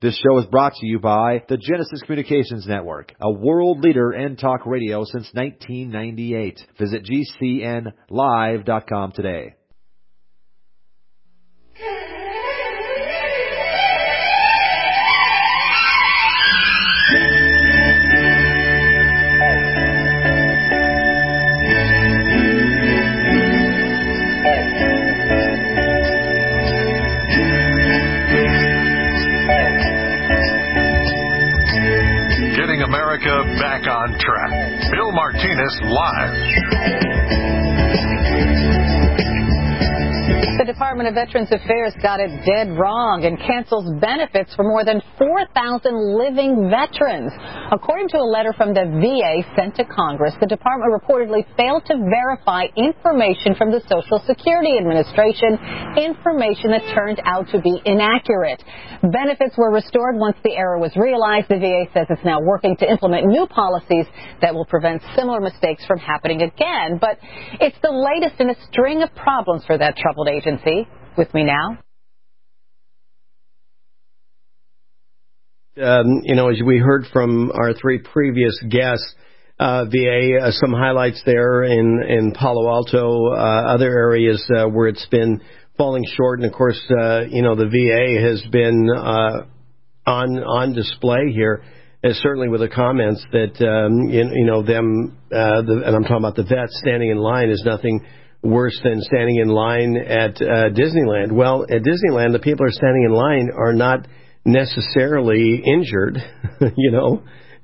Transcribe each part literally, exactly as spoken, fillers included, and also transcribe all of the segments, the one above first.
This show is brought to you by the Genesis Communications Network, a world leader in talk radio since nineteen ninety-eight. Visit G C N live dot com today. America back on track. Bill Martinez live. The Department of Veterans Affairs got it dead wrong and cancels benefits for more than four thousand living veterans. According to a letter from the V A sent to Congress, the department reportedly failed to verify information from the Social Security Administration, information that turned out to be inaccurate. Benefits were restored once the error was realized. The V A says it's now working to implement new policies that will prevent similar mistakes from happening again. But it's the latest in a string of problems for that troubled agency. With me now. Um, you know, as we heard from our three previous guests, uh, V A, uh, some highlights there in, in Palo Alto, uh, other areas uh, where it's been falling short. And, of course, uh, you know, the V A has been uh, on on display here, uh, certainly with the comments that, um, you, you know, them, uh, the, and I'm talking about the vets standing in line is nothing worse than standing in line at uh, Disneyland. Well, at Disneyland, the people who are standing in line are not necessarily injured, you know,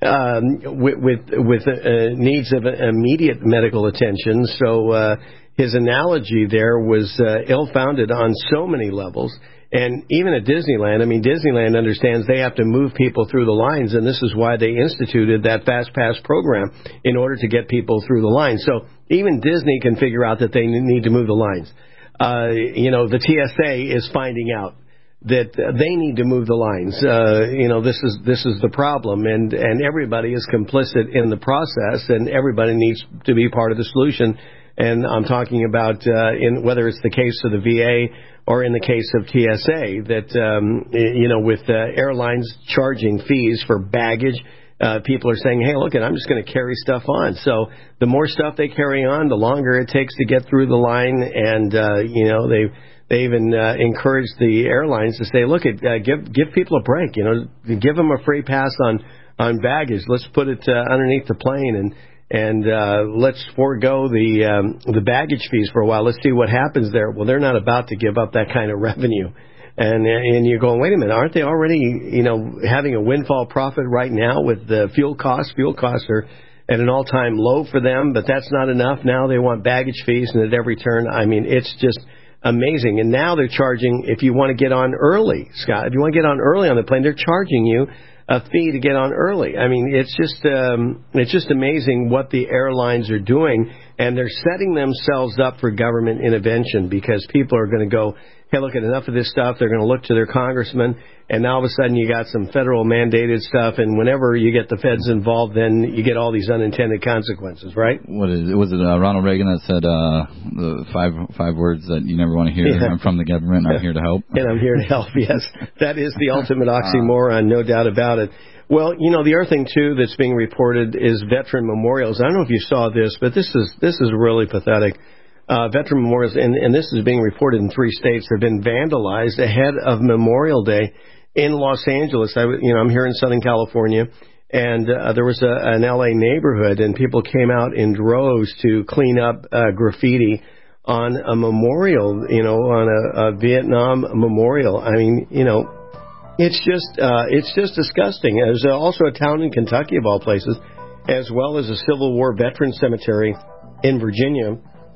um, with with, with uh, needs of immediate medical attention. So uh, his analogy there was uh, ill-founded on so many levels. And even at Disneyland, I mean, Disneyland understands they have to move people through the lines, and this is why they instituted that Fast Pass program in order to get people through the lines. So even Disney can figure out that they need to move the lines. Uh, you know, the T S A is finding out that they need to move the lines. Uh, you know, this is this is the problem, and, and everybody is complicit in the process, and everybody needs to be part of the solution. And I'm talking about uh, in whether it's the case of the V A or in the case of T S A, that, um, you know, with uh, airlines charging fees for baggage, uh, people are saying, hey, look, I'm just going to carry stuff on. So the more stuff they carry on, the longer it takes to get through the line. And, uh, you know, they they even uh, encouraged the airlines to say, look, uh, give give people a break, you know, give them a free pass on, on baggage. Let's put it uh, underneath the plane and And uh, let's forego the um, the baggage fees for a while. Let's see what happens there. Well, they're not about to give up that kind of revenue. And and you're going, wait a minute, aren't they already, you know, having a windfall profit right now with the fuel costs? Fuel costs are at an all-time low for them, but that's not enough. Now they want baggage fees, and at every turn, I mean, it's just amazing. And now they're charging, if you want to get on early, Scott, if you want to get on early on the plane, they're charging you a fee to get on early. I mean, it's just um, it's just amazing what the airlines are doing, and they're setting themselves up for government intervention because people are going to go, hey, look, at enough of this stuff. They're going to look to their congressman, and now all of a sudden you got some federal mandated stuff, and whenever you get the feds involved, then you get all these unintended consequences, right? What is it? Was it uh, Ronald Reagan that said uh, the five five words that you never want to hear? Yeah. I'm from the government, and I'm here to help. And I'm here to help, yes. That is the ultimate oxymoron, no doubt about it. Well, you know, the other thing, too, that's being reported is veteran memorials. I don't know if you saw this, but this is this is really pathetic. Uh, veteran memorials, and, and this is being reported in three states, have been vandalized ahead of Memorial Day in Los Angeles. I, you know, I'm here in Southern California, and uh, there was a, an L A neighborhood, and people came out in droves to clean up uh, graffiti on a memorial, you know, on a, a Vietnam memorial. I mean, you know, it's just uh, it's just disgusting. There's also a town in Kentucky, of all places, as well as a Civil War veteran cemetery in Virginia,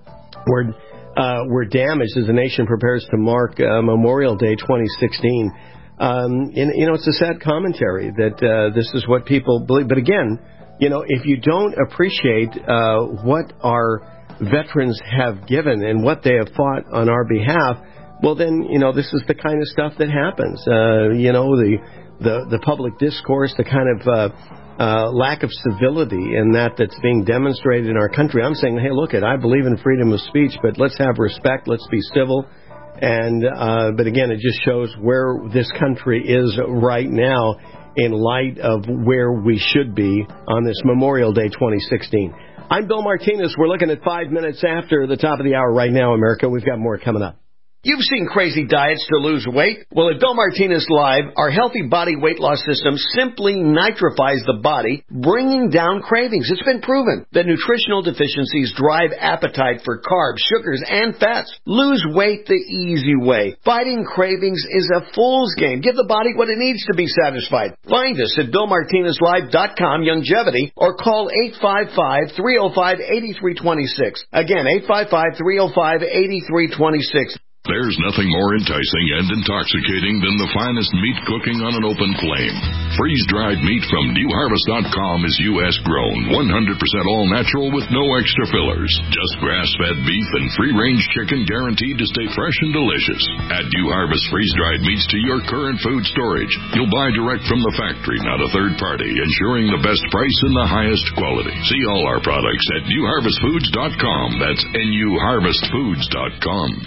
were uh, were damaged as the nation prepares to mark uh, Memorial Day twenty sixteen. Um, and, you know, it's a sad commentary that uh, this is what people believe. But again, you know, if you don't appreciate uh, what our veterans have given and what they have fought on our behalf, well, then, you know, this is the kind of stuff that happens. Uh, you know, the, the, the public discourse, the kind of uh, uh, lack of civility in that that's being demonstrated in our country. I'm saying, hey, look, it, I believe in freedom of speech, but let's have respect. Let's be civil. And uh, but again, it just shows where this country is right now in light of where we should be on this Memorial Day twenty sixteen. I'm Bill Martinez. We're looking at five minutes after the top of the hour right now, America. We've got more coming up. You've seen crazy diets to lose weight. Well, at Bill Martinez Live, our healthy body weight loss system simply nitrifies the body, bringing down cravings. It's been proven that nutritional deficiencies drive appetite for carbs, sugars, and fats. Lose weight the easy way. Fighting cravings is a fool's game. Give the body what it needs to be satisfied. Find us at bill martinez live dot com, Longevity, or call eight five five, three oh five, eight three two six. Again, eight five five, three oh five, eight three two six. There's nothing more enticing and intoxicating than the finest meat cooking on an open flame. Freeze-dried meat from new harvest dot com is U S grown, one hundred percent all natural with no extra fillers. Just grass-fed beef and free-range chicken guaranteed to stay fresh and delicious. Add New Harvest freeze-dried meats to your current food storage. You'll buy direct from the factory, not a third party, ensuring the best price and the highest quality. See all our products at new harvest foods dot com. That's N U harvest foods dot com.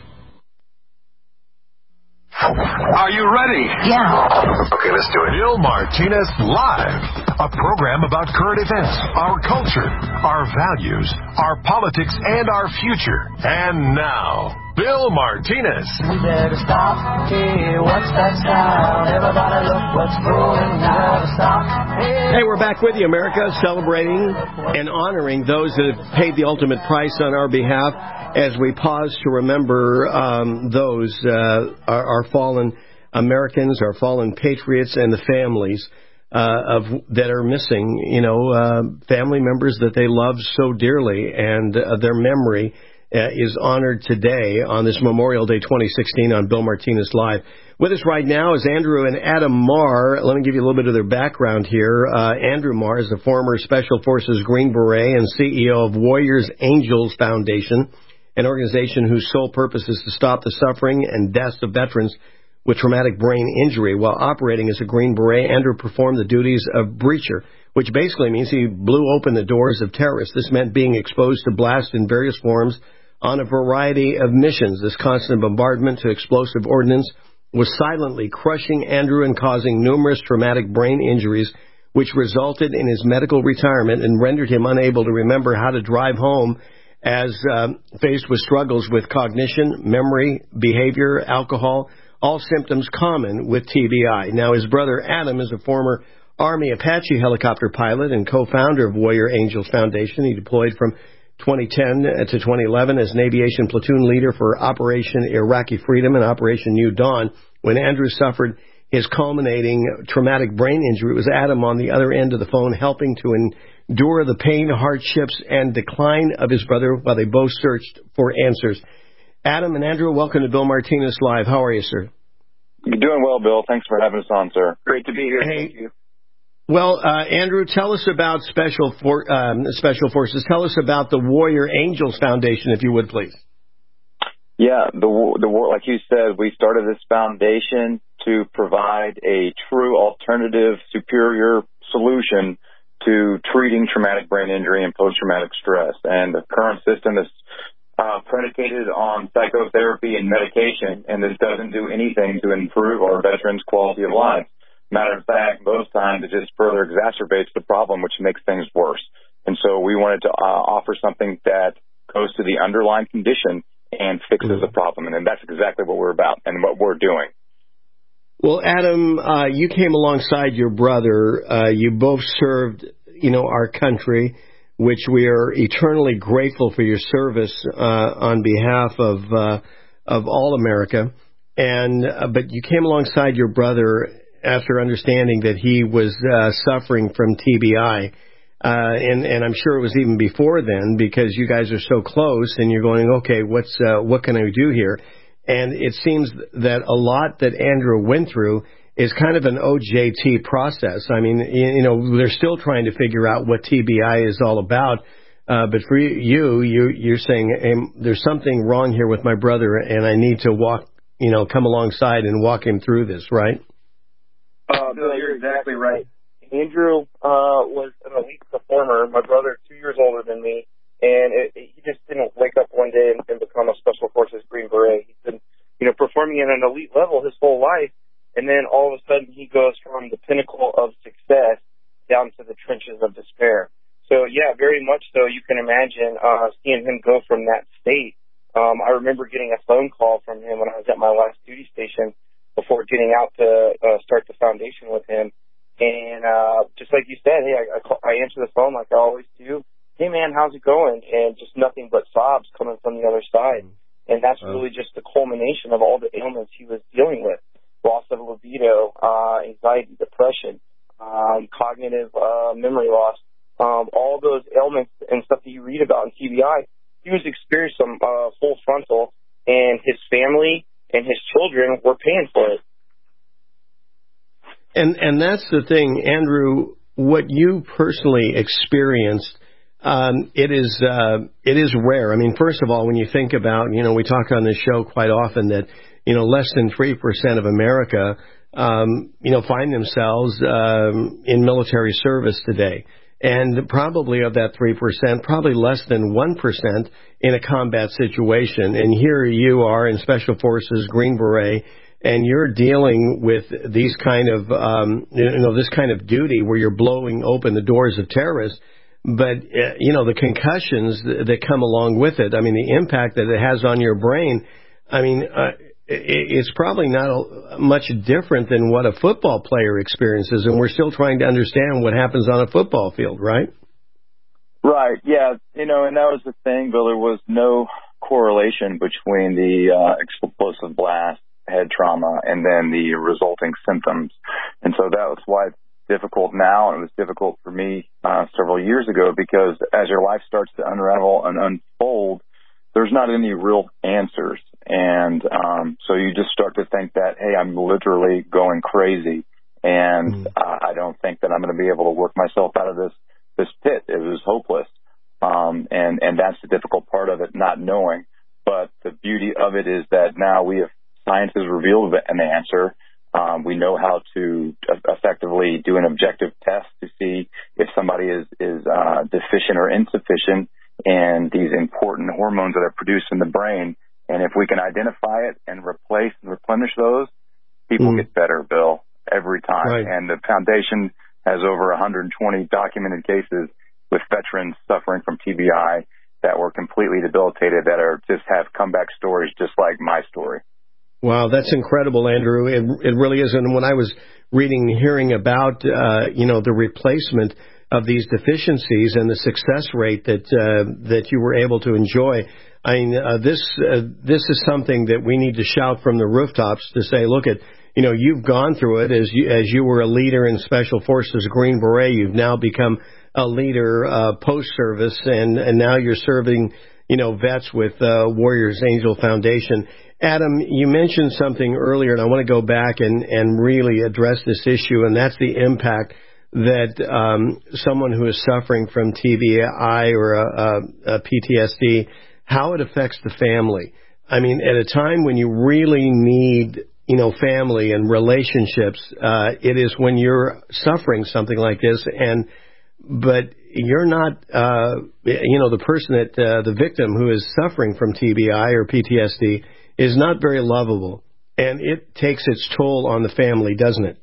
Are you ready? Yeah. Okay, let's do it. Bill Martinez Live, a program about current events, our culture, our values, our politics, and our future. And now, Bill Martinez. We better stop. Hey, what's that sound? Everybody look what's going down. Stop. Hey, we're back with you, America, celebrating and honoring those that have paid the ultimate price on our behalf as we pause to remember um, those, uh, our, our fallen Americans, our fallen patriots, and the families uh, of that are missing, you know, uh, family members that they love so dearly, and uh, their memory uh, is honored today on this Memorial Day twenty sixteen on Bill Martinez Live. With us right now is Andrew and Adam Marr. Let me give you a little bit of their background here. Uh, Andrew Marr is the former Special Forces Green Beret and C E O of Warriors Angels Foundation, an organization whose sole purpose is to stop the suffering and deaths of veterans with traumatic brain injury. While operating as a Green Beret, Andrew performed the duties of breacher, which basically means he blew open the doors of terrorists. This meant being exposed to blasts in various forms on a variety of missions. This constant bombardment to explosive ordnance was silently crushing Andrew and causing numerous traumatic brain injuries, which resulted in his medical retirement and rendered him unable to remember how to drive home, as um, faced with struggles with cognition, memory, behavior, alcohol, all symptoms common with T B I. Now, his brother Adam is a former Army Apache helicopter pilot and co-founder of Warrior Angels Foundation. He deployed from twenty ten to twenty eleven as an aviation platoon leader for Operation Iraqi Freedom and Operation New Dawn. When Andrew suffered his culminating traumatic brain injury, it was Adam on the other end of the phone helping to endure the pain, hardships, and decline of his brother while they both searched for answers. Adam and Andrew, welcome to Bill Martinez Live. How are you, sir? You're doing well, Bill. Thanks for having us on, sir. Great to be here. Hey, Thank you. Well, uh, Andrew, tell us about Special For- um, Special Forces. Tell us about the Warrior Angels Foundation, if you would, please. Yeah, the the war, like you said, we started this foundation to provide a true alternative, superior solution to treating traumatic brain injury and post-traumatic stress. And the current system is uh, predicated on psychotherapy and medication, and this doesn't do anything to improve our veterans' quality of life. Matter of fact, most times it just further exacerbates the problem, which makes things worse. And so we wanted to uh, offer something that goes to the underlying condition and fixes the problem. And that's exactly what we're about and what we're doing. Well, Adam, uh, you came alongside your brother. Uh, you both served, you know, our country, which we are eternally grateful for your service uh, on behalf of uh, of all America. And uh, but you came alongside your brother after understanding that he was uh, suffering from T B I. Uh, and, and I'm sure it was even before then, because you guys are so close and you're going, okay, what's, uh, what can I do here? And it seems that a lot that Andrew went through is kind of an O J T process. I mean, you know, they're still trying to figure out what T B I is all about. Uh, but for you, you, you're saying, hey, there's something wrong here with my brother and I need to walk, you know, come alongside and walk him through this, right? Uh, Bill, you're exactly right. Andrew uh, was an elite performer. My brother, two years older than me, and it, it, he just didn't wake up one day and, and become a Special Forces Green Beret. He's been you know, performing at an elite level his whole life. And then all of a sudden he goes from the pinnacle of success down to the trenches of despair. So, yeah, very much so. You can imagine uh, seeing him go from that state. Um, I remember getting a phone call from him when I was at my last duty station before getting out to uh, start the foundation with him. And uh, just like you said, hey, I, I, call, I answer the phone like I always do. Hey, man, how's it going? And just nothing but sobs coming from the other side. And that's really just the culmination of all the ailments he was dealing with. Loss of libido, uh, anxiety, depression, um, cognitive uh, memory loss, um, all those ailments and stuff that you read about in T B I, he was experiencing some uh, full frontal, and his family and his children were paying for it. And and that's the thing, Andrew, what you personally experienced, um, it is uh, it is rare. I mean, first of all, when you think about, you know, we talk on this show quite often that, you know, less than three percent of America, um, you know, find themselves um, in military service today. And probably of that three percent, probably less than one percent in a combat situation. And here you are in Special Forces, Green Beret, and you're dealing with these kind of, um, you know, this kind of duty where you're blowing open the doors of terrorists. But, uh, you know, the concussions that come along with it, I mean, the impact that it has on your brain, I mean, uh, it's probably not much different than what a football player experiences, and we're still trying to understand what happens on a football field, right? Right, yeah. You know, and that was the thing, Bill. There was no correlation between the uh, explosive blast, head trauma, and then the resulting symptoms. And so that was why it's difficult now, and it was difficult for me uh, several years ago, because as your life starts to unravel and unfold, there's not any real answers. And um, so you just start to think that, hey, I'm literally going crazy, and mm. uh, I don't think that I'm going to be able to work myself out of this this pit. It was hopeless. Um, and, and that's the difficult part of it, not knowing. But the beauty of it is that now we have, science has revealed an answer. Um, we know how to effectively do an objective test to see if somebody is, is uh, deficient or insufficient in these important hormones that are produced in the brain. And if we can identify it and replace and replenish those, people mm. get better, Bill, every time. Right. And the foundation has over one hundred twenty documented cases with veterans suffering from T B I that were completely debilitated, that are just have comeback stories just like my story. Wow, that's incredible, Andrew. It, it really is. And when I was reading and hearing about, uh, you know, the replacement of these deficiencies and the success rate that uh, that you were able to enjoy, I mean, uh, this uh, this is something that we need to shout from the rooftops to say, look at, you know, you've gone through it as you, as you were a leader in Special Forces Green Beret. You've now become a leader uh, post-service, and, and now you're serving, you know, vets with uh, Warriors Angel Foundation. Adam, you mentioned something earlier, and I want to go back and, and really address this issue, and that's the impact that um, someone who is suffering from T B I or a, a, a P T S D, how it affects the family. I mean, at a time when you really need, you know, family and relationships, uh, it is when you're suffering something like this, and but you're not, uh, you know, the person that, uh, the victim who is suffering from T B I or P T S D is not very lovable, and it takes its toll on the family, doesn't it?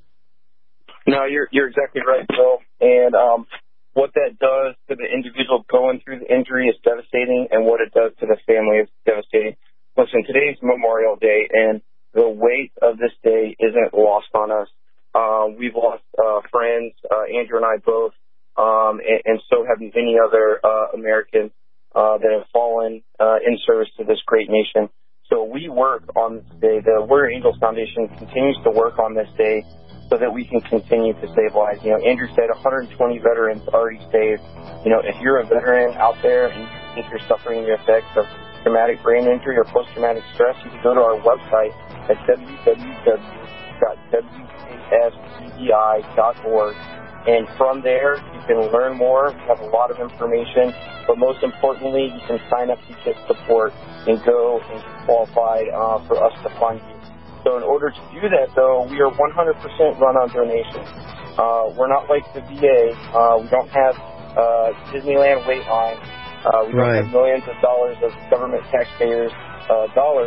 No, you're you're exactly right, Bill. And um, what that does to the individual going through the injury is devastating, and what it does to the family is devastating. Listen, today's Memorial Day, and the weight of this day isn't lost on us. Uh, we've lost uh, friends, uh, Andrew and I both, um, and, and so have many other uh, Americans uh, that have fallen uh, in service to this great nation. So we work on this day. The Warrior Angels Foundation continues to work on this day so that we can continue to save lives. You know, Andrew said one hundred twenty veterans already saved. You know, if you're a veteran out there and you think you're suffering the effects of traumatic brain injury or post-traumatic stress, you can go to our website at w w w dot w a s p d i dot org. And from there, you can learn more. We have a lot of information. But most importantly, you can sign up to get support and go and qualify uh, for us to fund you. So in order to do that, though, we are one hundred percent run on donations. Uh, we're not like the V A. Uh, we don't have uh, Disneyland wait line. Uh, we don't right. have millions of dollars of government taxpayers' uh, dollars.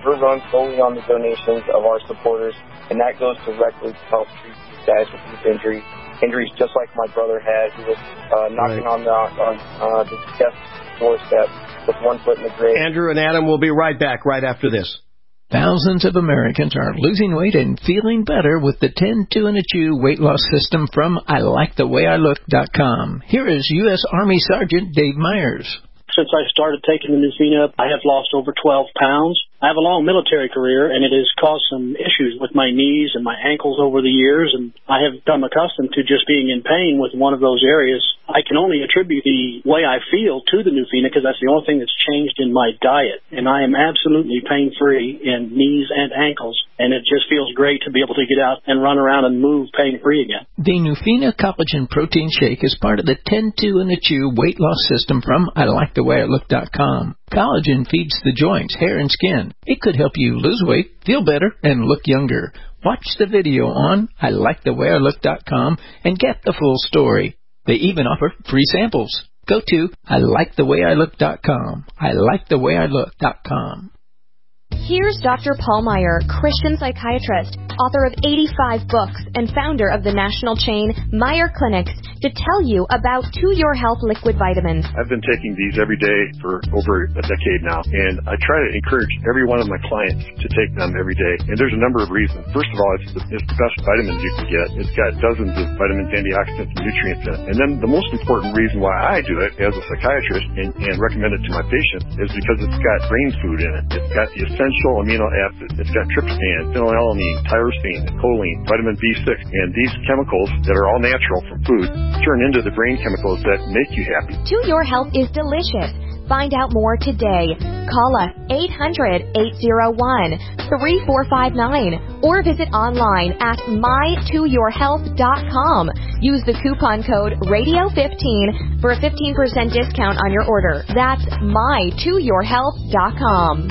we're run solely on the donations of our supporters, and that goes directly to help treat these guys with these injuries. Injuries just like my brother had. He was uh, knocking right. on the, on, uh, the death doorstep with one foot in the grave. Andrew and Adam will be right back right after this. Thousands of Americans are losing weight and feeling better with the ten two and a chew weight loss system from I like the way I look dot com. Here is U S Army Sergeant Dave Myers. Since I started taking the Nufina, I have lost over twelve pounds. I have a long military career, and it has caused some issues with my knees and my ankles over the years, and I have become accustomed to just being in pain with one of those areas. I can only attribute the way I feel to the Nufina because that's the only thing that's changed in my diet, and I am absolutely pain-free in knees and ankles, and it just feels great to be able to get out and run around and move pain-free again. The Nufina Collagen Protein Shake is part of the ten two and a chew weight loss system from I like the way I look dot com. Collagen feeds the joints, hair, and skin. It could help you lose weight, feel better, and look younger. Watch the video on I like the way I look dot com and get the full story. They even offer free samples. Go to I like the way I look dot com. I like the way I look dot com. Here's Doctor Paul Meyer, Christian psychiatrist, author of eighty-five books, and founder of the national chain Meyer Clinics, to tell you about To Your Health liquid vitamins. I've been taking these every day for over a decade now, and I try to encourage every one of my clients to take them every day. And there's a number of reasons. First of all, it's the, it's the best vitamins you can get. It's got dozens of vitamins, antioxidants, and nutrients in it. And then the most important reason why I do it as a psychiatrist and, and recommend it to my patients is because it's got brain food in it. It's got the essential amino acids. It's got tryptophan, phenylalanine, tyrosine, choline, vitamin B six, and these chemicals that are all natural from food turn into the brain chemicals that make you happy. To Your Health is delicious. Find out more today. Call us eight hundred, eight oh one, three four five nine or visit online at my to your health dot com. Use the coupon code radio fifteen for a fifteen percent discount on your order. That's my to your health dot com.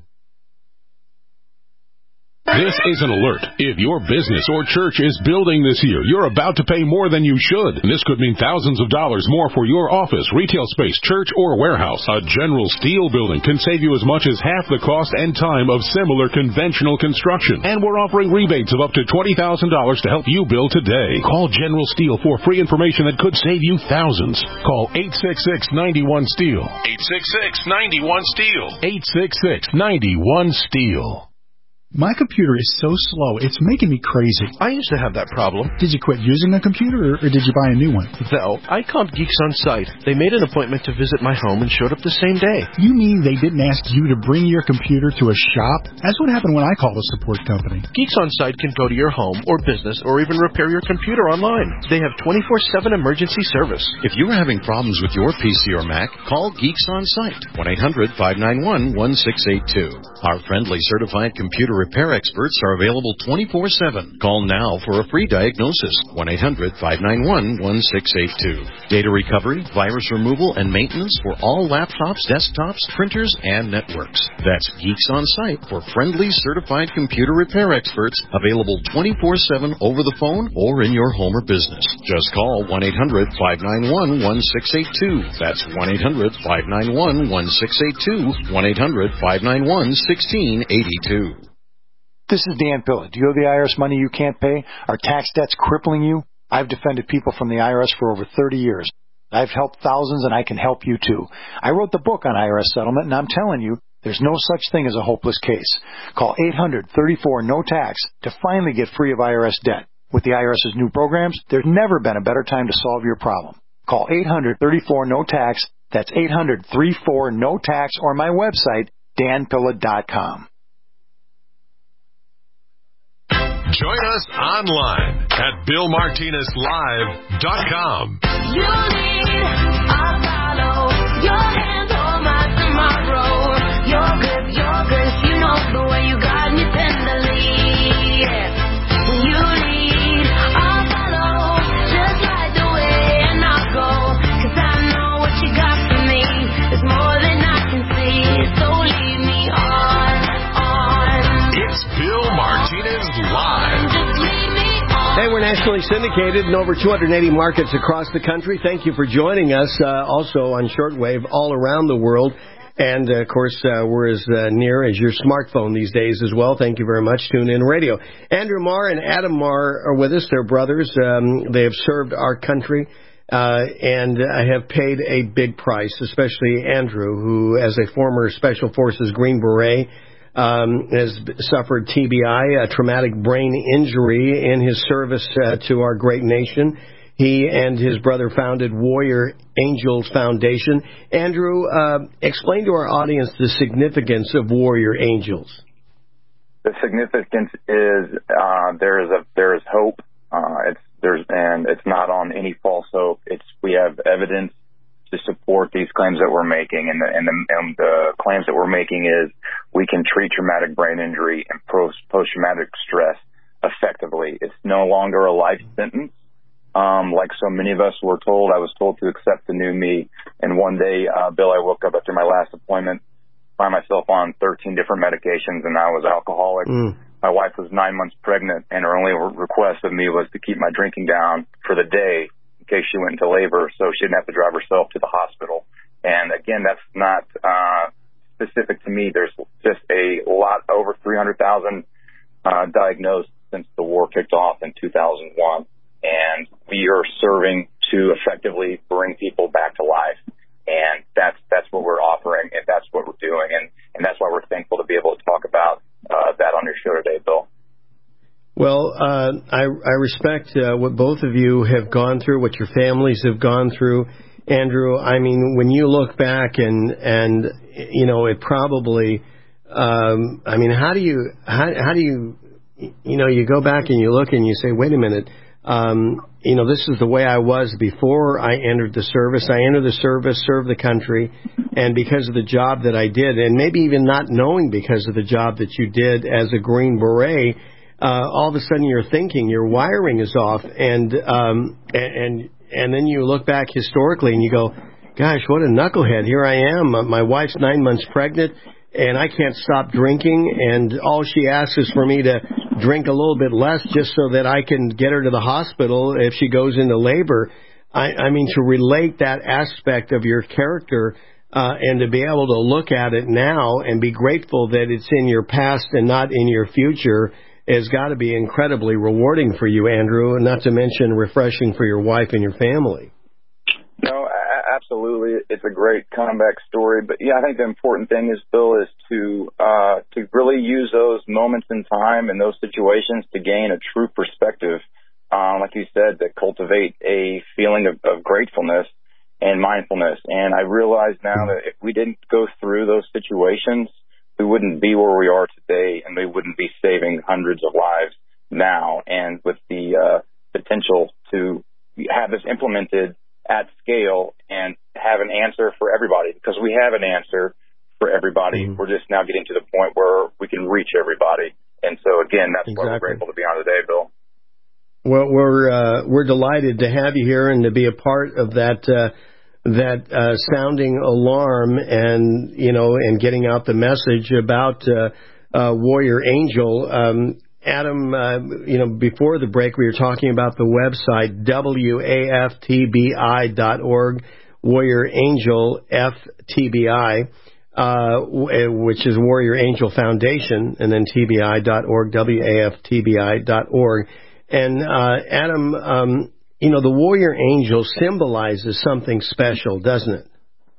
This is an alert. If your business or church is building this year, you're about to pay more than you should. And this could mean thousands of dollars more for your office, retail space, church, or warehouse. A General Steel building can save you as much as half the cost and time of similar conventional construction. And we're offering rebates of up to twenty thousand dollars to help you build today. Call General Steel for free information that could save you thousands. Call eight six six, nine one, STEEL. eight six six, nine one, STEEL. eight six six, nine one, STEEL. My computer is so slow, it's making me crazy. I used to have that problem. Did you quit using a computer, or did you buy a new one? No, I called Geeks On Site. They made an appointment to visit my home and showed up the same day. You mean they didn't ask you to bring your computer to a shop? That's what happened when I called a support company. Geeks On Site can go to your home or business or even repair your computer online. They have twenty-four seven emergency service. If you're having problems with your P C or Mac, call Geeks On Site, one eight hundred, five nine one, one six eight two. Our friendly certified computer repair experts are available twenty-four seven. Call now for a free diagnosis, one eight hundred, five nine one, one six eight two. Data recovery, virus removal, and maintenance for all laptops, desktops, printers, and networks. That's Geeks On Site for friendly certified computer repair experts, available twenty-four seven over the phone or in your home or business. Just call one eight hundred, five nine one, one six eight two. That's one eight hundred, five nine one, one six eight two, one eight hundred, five nine one, one six eight two. This is Dan Pilla. Do you owe the I R S money you can't pay? Are tax debts crippling you? I've defended people from the I R S for over thirty years. I've helped thousands, and I can help you too. I wrote the book on I R S settlement, and I'm telling you, there's no such thing as a hopeless case. Call eight hundred, thirty-four, no tax to finally get free of I R S debt. With the IRS's new programs, there's never been a better time to solve your problem. Call eight hundred, thirty-four, no tax. That's eight hundred, thirty-four, no tax, or my website, dan pilla dot com. Join us online at bill martinez live dot com. You need a follow. Your hand on my tomorrow. Your grip, your grace, you know the way you guide me tenderly. Yeah. You need a follow. Just like the way and I'll go. Cause I know what you got for me. It's more than I can see. So lead me on, on. It's Bill Martinez Live. Hey, we're nationally syndicated in over two hundred eighty markets across the country. Thank you for joining us. Uh, also on shortwave all around the world. And, uh, of course, uh, we're as uh, near as your smartphone these days as well. Thank you very much. Tune in radio. Andrew Marr and Adam Marr are with us. They're brothers. Um, they have served our country. Uh, and I have paid a big price, especially Andrew, who, as a former Special Forces Green Beret, um, has suffered T B I, a traumatic brain injury, in his service uh, to our great nation. He and his brother founded Warrior Angels Foundation. Andrew, uh, explain to our audience the significance of Warrior Angels. The significance is uh, there is a there is hope. Uh, it's there's and it's not on any false hope. It's we have evidence to support these claims that we're making, and the and the, and the claims that we're making is we can treat traumatic brain injury and post post traumatic stress effectively. It's no longer a life sentence. Um, like so many of us were told, I was told to accept the new me. And one day, uh, Bill, I woke up after my last appointment, find myself on thirteen different medications, and I was alcoholic. Mm. My wife was nine months pregnant, and her only request of me was to keep my drinking down for the day in case she went into labor, so she didn't have to drive herself to the hospital. And again, that's not uh, specific to me. There's just a lot, over three hundred thousand uh, diagnosed since the war kicked off in two thousand one. And we are serving to effectively bring people back to life. And that's that's what we're offering, and that's what we're doing. And, and that's why we're thankful to be able to talk about uh, that on your show today, Bill. Well, uh, I, I respect uh, what both of you have gone through, what your families have gone through. Andrew, I mean, when you look back and, and you know, it probably, um, I mean, how do you, how, how do you, you know, you go back and you look and you say, wait a minute, Um, you know, this is the way I was before I entered the service. I entered the service, served the country, and because of the job that I did, and maybe even not knowing because of the job that you did as a Green Beret, uh, all of a sudden you're thinking your wiring is off, and um, and and then you look back historically and you go, gosh, what a knucklehead! Here I am, my wife's nine months pregnant, and I can't stop drinking, and all she asks is for me to drink a little bit less just so that I can get her to the hospital if she goes into labor. I, I mean, to relate that aspect of your character uh, and to be able to look at it now and be grateful that it's in your past and not in your future has got to be incredibly rewarding for you, Andrew, and not to mention refreshing for your wife and your family. No, absolutely. It's a great comeback story. But, yeah, I think the important thing is, Bill, is to uh, to really use those moments in time and those situations to gain a true perspective, um, like you said, to cultivate a feeling of, of gratefulness and mindfulness. And I realize now that if we didn't go through those situations, we wouldn't be where we are today, and we wouldn't be saving hundreds of lives now. And with the uh, potential to have this implemented at scale and have an answer for everybody, because we have an answer for everybody. Mm-hmm. We're just now getting to the point where we can reach everybody. And so, again, that's exactly why we're grateful to be on today, Bill. Well, we're uh, we're delighted to have you here and to be a part of that uh, that uh, sounding alarm and you know and getting out the message about uh, uh, Warrior Angel. Um, Adam, uh, you know, before the break, we were talking about the website, W A F T B I dot org, Warrior Angel F T B I, uh, which is Warrior Angel Foundation, and then T B I dot org, W A F T B I dot org. And, uh, Adam, um, you know, the Warrior Angel symbolizes something special, doesn't it?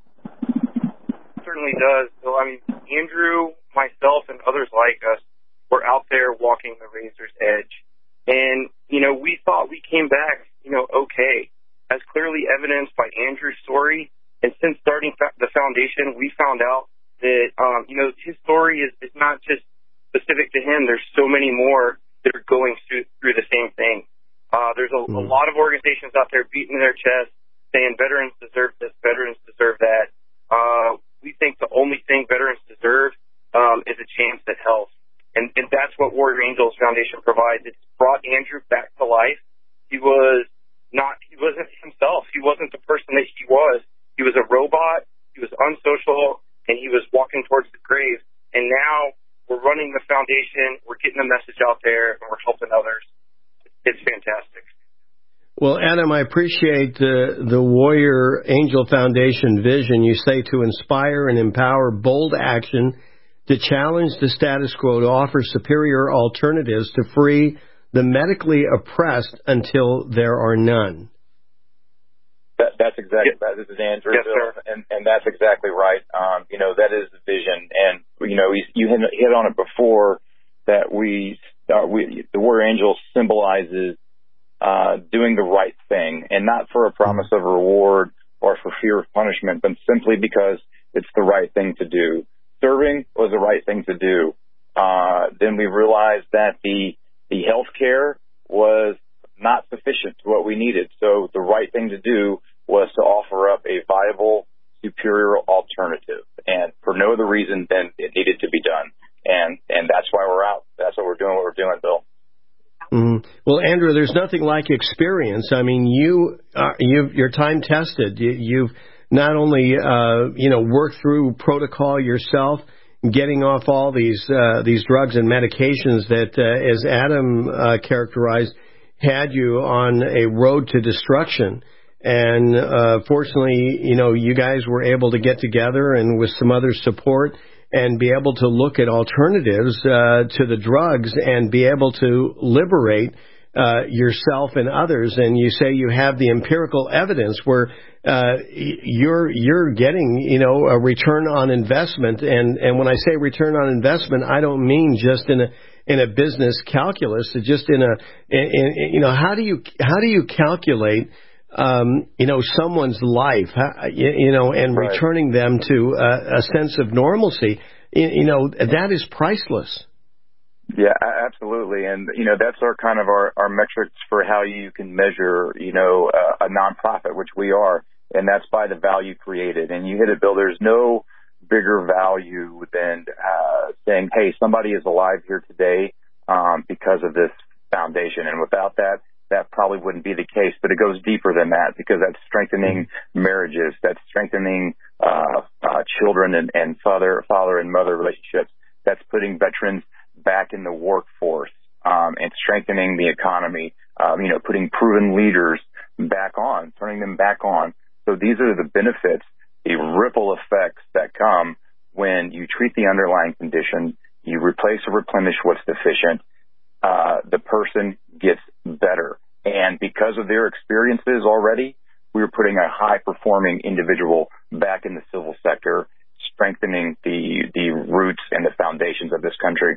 It certainly does. So, I mean, Andrew, myself, and others like us, we're out there walking the razor's edge. And, you know, we thought we came back, you know, okay, as clearly evidenced by Andrew's story. And since starting fa- the foundation, we found out that, um, you know, his story is, is not just specific to him. There's so many more that are going through, through the same thing. Uh, there's a, mm. a lot of organizations out there beating their chest, saying veterans deserve this, veterans deserve that. Uh, we think the only thing veterans deserve um, is a chance at health. And, and that's what Warrior Angels Foundation provides. It's brought Andrew back to life. He was not, he wasn't himself. He wasn't the person that he was. He was a robot. He was unsocial, and he was walking towards the grave. And now we're running the foundation. We're getting the message out there, and we're helping others. It's fantastic. Well, Adam, I appreciate uh, the Warrior Angel Foundation vision. You say to inspire and empower bold action, to challenge the status quo, to offer superior alternatives, to free the medically oppressed until there are none. That, that's exactly right. This is Andrew, yes, Bill, and, and that's exactly right. Um, you know, that is the vision. And, you know, you, you hit, hit on it before that we, uh, we the Warrior Angel symbolizes uh, doing the right thing, and not for a promise of reward or for fear of punishment, but simply because it's the right thing to do. Serving was the right thing to do. Uh, then we realized that the, the health care was not sufficient to what we needed. So the right thing to do was to offer up a viable, superior alternative. And for no other reason than it needed to be done. And, and that's why we're out. That's what we're doing, what we're doing, Bill. Mm-hmm. Well, Andrew, there's nothing like experience. I mean, you, uh, you've, you're time tested. You, you've not only, uh, you know, worked through protocol yourself, getting off all these, uh, these drugs and medications that, uh, as Adam, uh, characterized, had you on a road to destruction. And uh, fortunately, you know, you guys were able to get together and with some other support and be able to look at alternatives uh, to the drugs and be able to liberate uh, yourself and others. And you say you have the empirical evidence where uh, you're you're getting, you know, a return on investment. And, and when I say return on investment, I don't mean just in a in a business calculus, just in a, in, in, you know, how do you, how do you calculate, um, you know, someone's life, how, you, you know, and right. returning them to a, a sense of normalcy, you, you know, that is priceless. Yeah, absolutely. And, you know, that's our kind of our, our metrics for how you can measure, you know, a, a nonprofit, which we are, and that's by the value created. And you hit it, Bill, there's no bigger value than uh, saying, hey, somebody is alive here today um, because of this foundation. And without that, that probably wouldn't be the case. But it goes deeper than that, because that's strengthening marriages, that's strengthening uh, uh, children and, and father, father and mother relationships. That's putting veterans back in the workforce um, and strengthening the economy, um, you know, putting proven leaders back on, turning them back on. So these are the benefits, the ripple effects that come when you treat the underlying condition, you replace or replenish what's deficient, uh, the person gets better. And because of their experiences already, we were putting a high-performing individual back in the civil sector, strengthening the, the roots and the foundations of this country.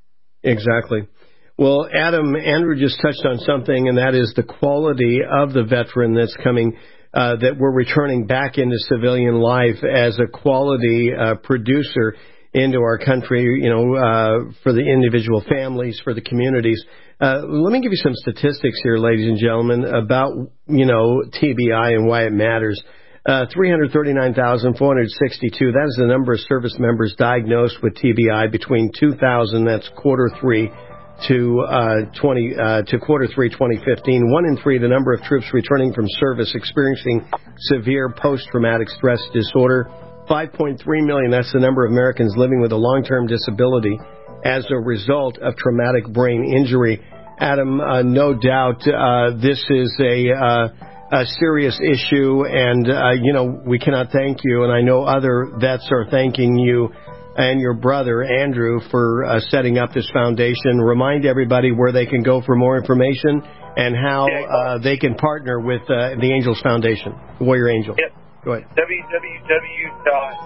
Exactly. Well, Adam, Andrew just touched on something, and that is the quality of the veteran that's coming Uh, that we're returning back into civilian life as a quality uh, producer into our country, you know, uh, for the individual families, for the communities. Uh, let me give you some statistics here, ladies and gentlemen, about, you know, T B I and why it matters. Uh, three hundred thirty-nine thousand four hundred sixty-two, that is the number of service members diagnosed with T B I between two thousand, that's quarter three, to uh, twenty uh, to quarter three twenty fifteen. One in three, the number of troops returning from service experiencing severe post-traumatic stress disorder. five point three million, that's the number of Americans living with a long-term disability as a result of traumatic brain injury. Adam, uh, no doubt uh, this is a, uh, a serious issue, and, uh, you know, we cannot thank you, and I know other vets are thanking you and your brother, Andrew, for uh, setting up this foundation. Remind everybody where they can go for more information and how uh, they can partner with uh, the Angels Foundation, Warrior Angel. Yep. Go ahead. w w w dot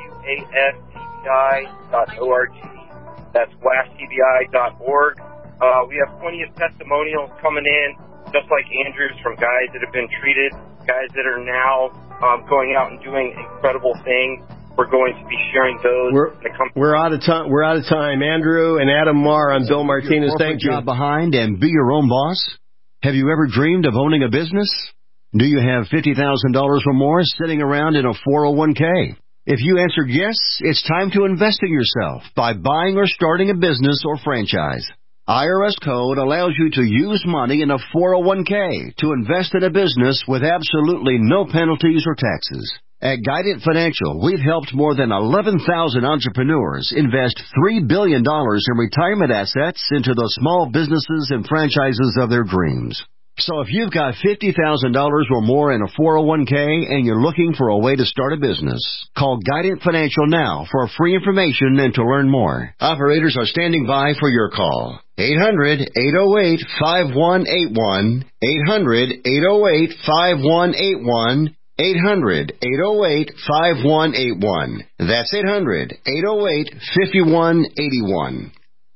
wasTBI dot org. That's wastbi dot org. Uh, we have plenty of testimonials coming in, just like Andrew's, from guys that have been treated, guys that are now um, going out and doing incredible things. We're going to be sharing those. We're, we're out of time. We're out of time. Andrew and Adam Marr, I'm Bill Martinez. Thank you. Job behind and be your own boss? Have you ever dreamed of owning a business? Do you have fifty thousand dollars or more sitting around in a four oh one k? If you answered yes, it's time to invest in yourself by buying or starting a business or franchise. I R S Code allows you to use money in a four oh one k to invest in a business with absolutely no penalties or taxes. At Guidant Financial, we've helped more than eleven thousand entrepreneurs invest three billion dollars in retirement assets into the small businesses and franchises of their dreams. So if you've got fifty thousand dollars or more in a four oh one k and you're looking for a way to start a business, call Guidant Financial now for free information and to learn more. Operators are standing by for your call. eight hundred, eight oh eight, five one eight one. eight hundred, eight oh eight, five one eight one. eight hundred, eight oh eight, five one eight one. That's eight hundred, eight oh eight, five one eight one.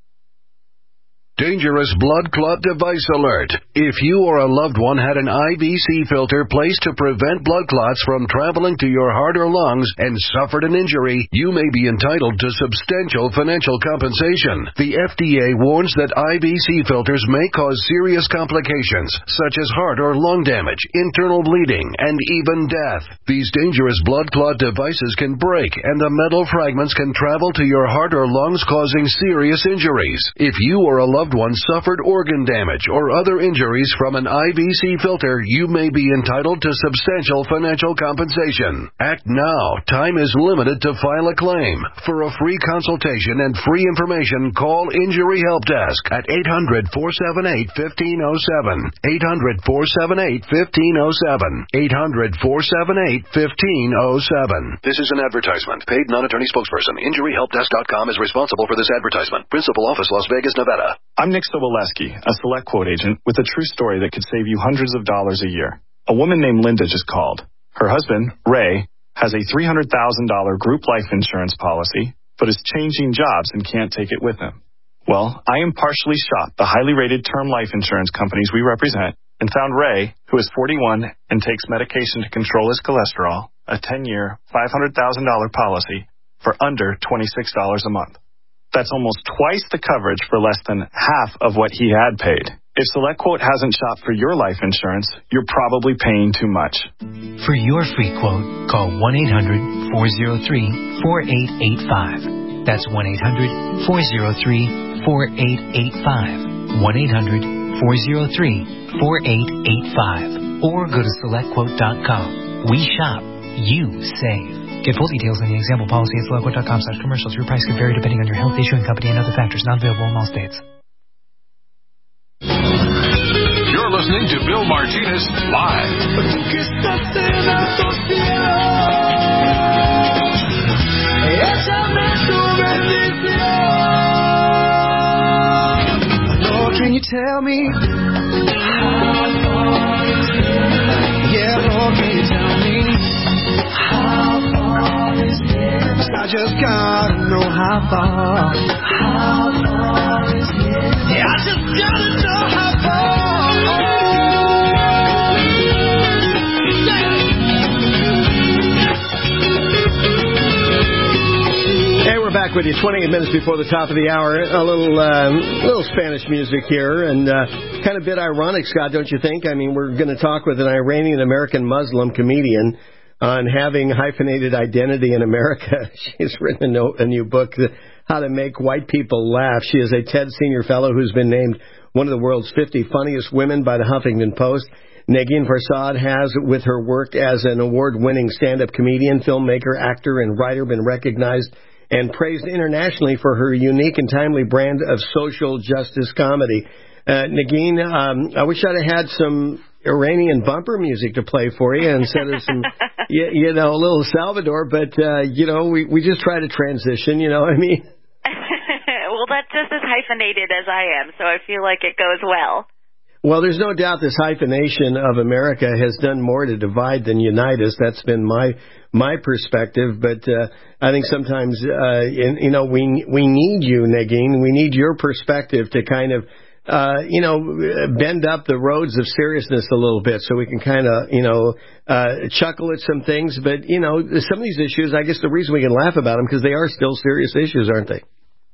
Dangerous blood clot device alert. If you or a loved one had an I V C filter placed to prevent blood clots from traveling to your heart or lungs and suffered an injury, you may be entitled to substantial financial compensation. The F D A warns that I V C filters may cause serious complications, such as heart or lung damage, internal bleeding, and even death. These dangerous blood clot devices can break, and the metal fragments can travel to your heart or lungs, causing serious injuries. If you or a loved one suffered organ damage or other injuries from an I V C filter, you may be entitled to substantial financial compensation. Act now. Time is limited to file a claim. For a free consultation and free information, call Injury Help Desk at eight hundred, four seven eight, one five oh seven. eight hundred, four seven eight, one five oh seven. eight hundred, four seven eight, one five oh seven. This is an advertisement. Paid non-attorney spokesperson. Injury Help Desk dot com is responsible for this advertisement. Principal office, Las Vegas, Nevada. I'm Nick Soboleski, a Select Quote agent with a true story that could save you hundreds of dollars a year. A woman named Linda just called. Her husband, Ray, has a three hundred thousand dollars group life insurance policy, but is changing jobs and can't take it with him. Well, I impartially shot the highly rated term life insurance companies we represent and found Ray, who is forty-one and takes medication to control his cholesterol, a ten-year, five hundred thousand dollars policy for under twenty-six dollars a month. That's almost twice the coverage for less than half of what he had paid. If SelectQuote hasn't shopped for your life insurance, you're probably paying too much. For your free quote, call one eight hundred, four oh three, four eight eight five. That's one eight hundred, four oh three, four eight eight five. one eight hundred, four oh three, four eight eight five. Or go to select quote dot com. We shop, you save. Get full details in the example policy at select quote dot com slash commercials. Your price could vary depending on your health, issuing company, and other factors. Not available in all states. You're listening to Bill Martinez Live. Lord, can you tell me how far is heaven? Yeah, Lord, can you tell me how far is heaven? I just gotta know how far. How far is heaven? Yeah, I just gotta know how far. Hey, we're back with you twenty-eight minutes before the top of the hour. A little um, little Spanish music here, and uh, kind of a bit ironic, Scott, don't you think? I mean, we're going to talk with an Iranian-American Muslim comedian on having hyphenated identity in America. She's written a, no, a new book, How to Make White People Laugh. She is a TED Senior Fellow who's been named one of the world's fifty funniest women by the Huffington Post. Negin Farsad has, with her work as an award-winning stand-up comedian, filmmaker, actor, and writer, been recognized and praised internationally for her unique and timely brand of social justice comedy. Uh, Negin, um, I wish I'd have had some Iranian bumper music to play for you instead of some, you, you know, a little Salvador, but, uh, you know, we, we just try to transition, you know what I mean? Well, that's just as hyphenated as I am, so I feel like it goes well. Well, there's no doubt this hyphenation of America has done more to divide than unite us. That's been my my perspective. But uh, I think sometimes, uh, in, you know, we we need you, Negin. We need your perspective to kind of, uh, you know, bend up the roads of seriousness a little bit so we can kind of, you know, uh, chuckle at some things. But, you know, some of these issues, I guess the reason we can laugh about them because they are still serious issues, aren't they?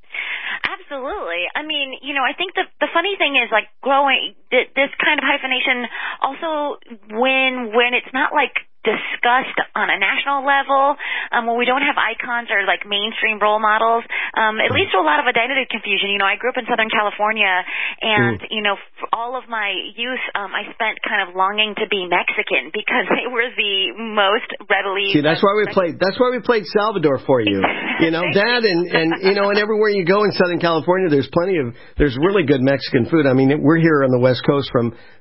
Absolutely. I mean, you know, I think the the funny thing is, like, growing this kind of hyphenation also when when it's not like discussed on a national level, um, when we don't have icons or like mainstream role models, um, it leads to a lot of identity confusion. You know, I grew up in Southern California, and mm. you know, for all of my youth, um, I spent kind of longing to be Mexican because they were the most readily. See, that's why we played. That's why we played Salvador for you. You know that, and and you know, and everywhere you go in Southern California, there's plenty of there's really good Mexican food. I mean, we're here on the West Coast from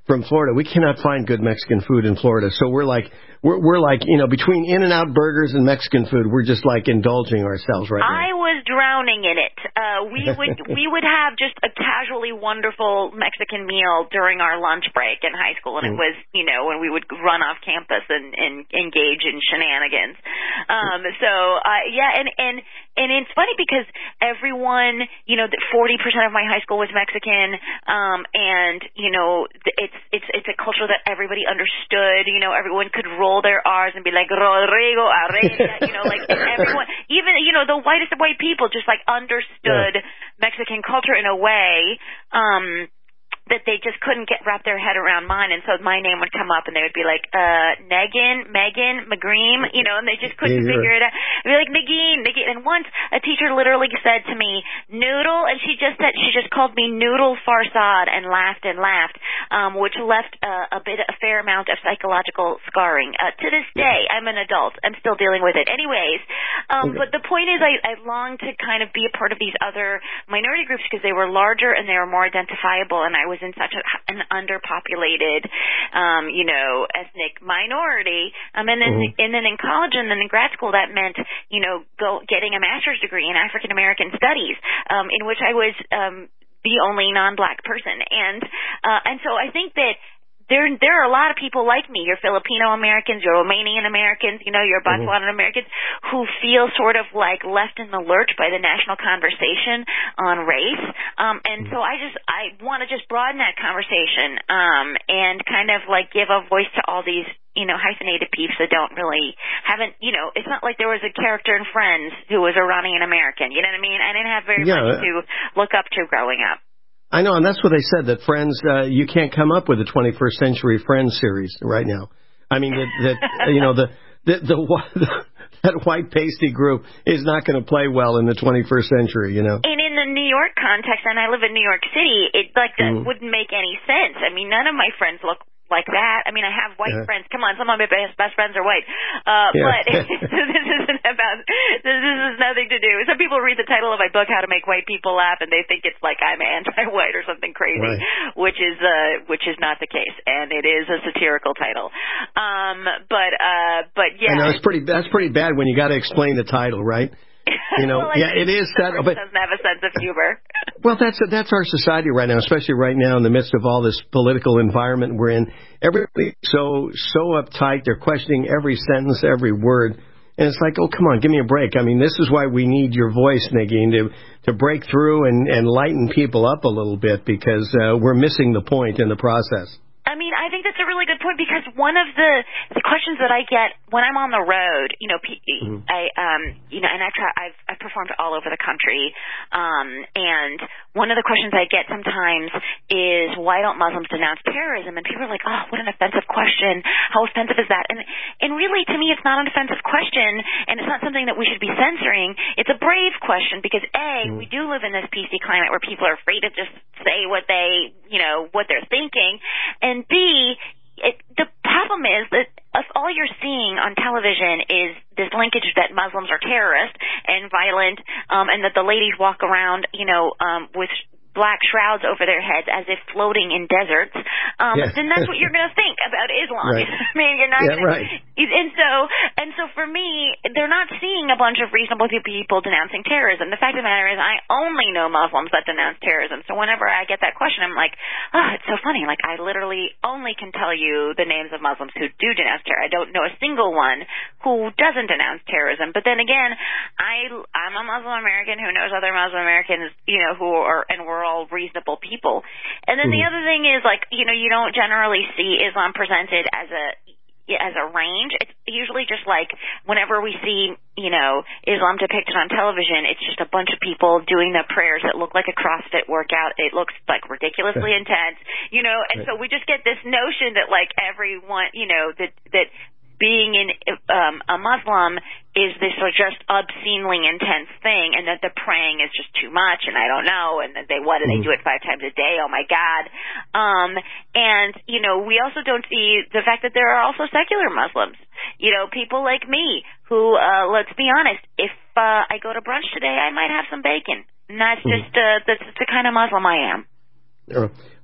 from Florida. We cannot find good Mexican food in Florida. So we're like, we're, we're like, you know, between In-N-Out burgers and Mexican food, we're just like indulging ourselves right now. I was drowning in it. Uh, we would we would have just a casually wonderful Mexican meal during our lunch break in high school, and mm. it was, you know, when we would run off campus and, and engage in shenanigans. Um, so uh, yeah, and and and it's funny because everyone, you know, forty percent of my high school was Mexican, um, and you know, it's it's it's a culture that everybody understood. You know, everyone could roll their R's and be like Rodrigo Arredia, you know, like everyone, even you know, the whitest of white people just like understood yeah. Mexican culture in a way um that they just couldn't get wrap their head around mine, and so my name would come up and they would be like, uh, Negan, Megan, McGream, you know, and they just couldn't yeah, figure it out. I'd be like, Nagin, Nagin. And once a teacher literally said to me, Noodle, and she just said, she just called me Noodle Farsad and laughed and laughed, um, which left uh, a bit, a fair amount of psychological scarring. Uh, to this day, I'm an adult. I'm still dealing with it. Anyways, um, okay. But the point is I, I long to kind of be a part of these other minority groups because they were larger and they were more identifiable, and I was in such a, an underpopulated, um, you know, ethnic minority. Um, and then, mm-hmm. and then in college and then in grad school, that meant, you know, go getting a master's degree in African American studies, um, in which I was um, the only non-black person. And uh, and so I think that there there are a lot of people like me. You're Filipino Americans, you're Romanian Americans, you know, you're Botswanan Americans who feel sort of like left in the lurch by the national conversation on race. Um, and so I just I want to just broaden that conversation um, and kind of like give a voice to all these, you know, hyphenated peeps that don't really haven't, you know, it's not like there was a character in Friends who was Iranian American. You know what I mean? I didn't have very yeah. much to look up to growing up. I know, and that's what they said, that Friends, uh, you can't come up with a twenty-first century Friends series right now. I mean, that, that you know, the, the, the, the that white pasty group is not going to play well in the twenty-first century, you know. And in the New York context, and I live in New York City, it like that mm. wouldn't make any sense. I mean, none of my friends look like that. I mean, I have white uh-huh. friends. Come on, some of my best, best friends are white. Uh, yeah. But this isn't about, this, this has nothing to do. Some people read the title of my book, How to Make White People Laugh, and they think it's like I'm anti-white or something crazy, right. which is, uh, which is not the case. And it is a satirical title. Um, but, uh, but yeah. I know, it's pretty, that's pretty bad when you got to explain the title, right? You know, well, like yeah, it is that, but doesn't have a sense of humor. Well, that's that's our society right now, especially right now in the midst of all this political environment we're in. Everybody's so so uptight; they're questioning every sentence, every word, and it's like, oh, come on, give me a break. I mean, this is why we need your voice, Nagin, to to break through and and lighten people up a little bit because uh, we're missing the point in the process. I mean, I think that's a really good point because one of the the questions that I get when I'm on the road, you know, mm-hmm. I um, you know, and I've tried, I've I've performed all over the country, um, and one of the questions I get sometimes is why don't Muslims denounce terrorism? And people are like, oh, what an offensive question! How offensive is that? And and really, to me, it's not an offensive question, and it's not something that we should be censoring. It's a brave question because a, mm-hmm. we do live in this P C climate where people are afraid to just say what they, you know, what they're thinking, and And B, it, the problem is that if all you're seeing on television is this linkage that Muslims are terrorists and violent, um, and that the ladies walk around, you know, um, with black shrouds over their heads as if floating in deserts, um, yeah. then that's what you're going to think about Islam. Right. I mean, you're not yeah, going right. to. And so, and so for me, they're not seeing a bunch of reasonable people denouncing terrorism. The fact of the matter is, I only know Muslims that denounce terrorism. So whenever I get that question, I'm like, oh, it's so funny. Like, I literally only can tell you the names of Muslims who do denounce terror. I don't know a single one who doesn't denounce terrorism. But then again, I, I'm a Muslim American who knows other Muslim Americans, you know, who are, and we're all reasonable people. And then mm-hmm. the other thing is, like, you know, you don't generally see Islam presented as a as a range. It's usually just like whenever we see, you know, Islam depicted on television, it's just a bunch of people doing the prayers that look like a CrossFit workout. It looks like ridiculously intense, you know, and right. so we just get this notion that like everyone, you know, that that being in um, a Muslim is this just obscenely intense thing, and that the praying is just too much, and I don't know, and that they what do they do it five times a day? Oh my God! Um, and you know, we also don't see the fact that there are also secular Muslims. You know, people like me who, uh, let's be honest, if uh, I go to brunch today, I might have some bacon, and that's just uh, that's the kind of Muslim I am.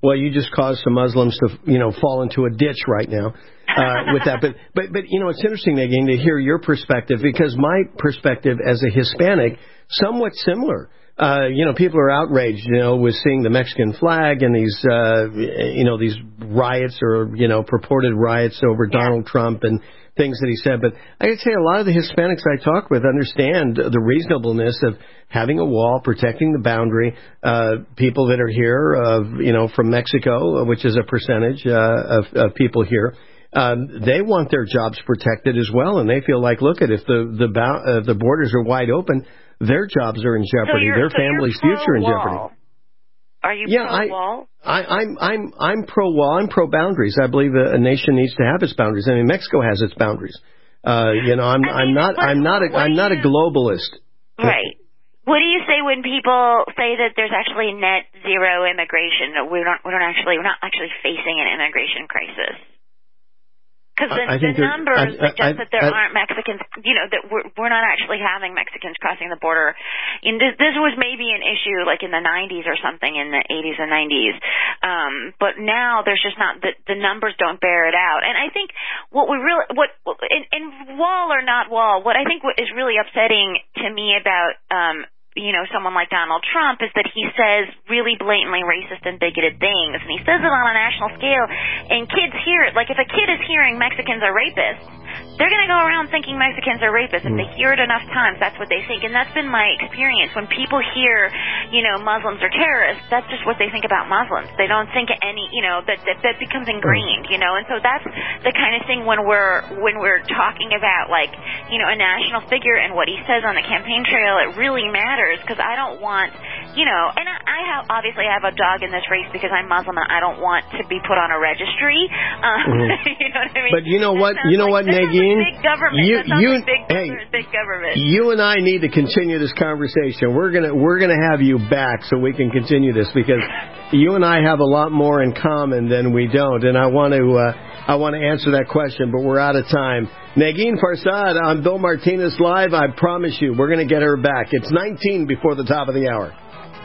Well, you just caused some Muslims to, you know, fall into a ditch right now uh, with that. But, but, but, you know, it's interesting, Nadine, to hear your perspective, because my perspective as a Hispanic, somewhat similar. Uh, you know, people are outraged, you know, with seeing the Mexican flag and these, uh, you know, these riots or, you know, purported riots over Donald Trump and things that he said. But I would say a lot of the Hispanics I talk with understand the reasonableness of having a wall, protecting the boundary. Uh, people that are here, uh, you know, from Mexico, which is a percentage uh, of, of people here, um, they want their jobs protected as well. And they feel like, look, at if the the, uh, the borders are wide open, their jobs are in jeopardy. So their so family's future in jeopardy. Are you yeah, pro-wall? I, I, I'm I'm I'm pro-wall. I'm pro-boundaries. I believe a, a nation needs to have its boundaries. I mean, Mexico has its boundaries. Uh, you know, I'm I mean, I'm not what, I'm not a, I'm not a globalist. Right. What do you say when people say that there's actually net zero immigration? We're not we're not actually we're not actually facing an immigration crisis. Because the, I the think there, numbers I, I, suggest I, that there I, aren't Mexicans, you know, that we're, we're not actually having Mexicans crossing the border. And this, this was maybe an issue like in the nineties or something, in the eighties and nineties. Um, but now there's just not, the, the numbers don't bear it out. And I think what we really, what, in, in wall or not wall, what I think what is really upsetting to me about, um, you know, someone like Donald Trump is that he says really blatantly racist and bigoted things, and he says it on a national scale, and kids hear it. Like, if a kid is hearing Mexicans are rapists, they're going to go around thinking Mexicans are rapists. If they hear it enough times, that's what they think. And that's been my experience. When people hear, you know, Muslims are terrorists, that's just what they think about Muslims. They don't think any, you know, that that, that becomes ingrained, you know. And so that's the kind of thing when we're when we're talking about, like, you know, a national figure and what he says on the campaign trail, it really matters, because I don't want, you know, and I, I have obviously I have a dog in this race because I'm Muslim and I don't want to be put on a registry. Um, mm-hmm. You know what I mean? But you know what? You know like, what, Nadine? Big government. You, that sounds you, like big hey, government, big government. You and I need to continue this conversation. We're gonna we're gonna have you back so we can continue this, because you and I have a lot more in common than we don't. And I want to uh, I want to answer that question, but we're out of time. Negin Farsad on Bill Martinez Live. I promise you, we're going to get her back. It's nineteen before the top of the hour.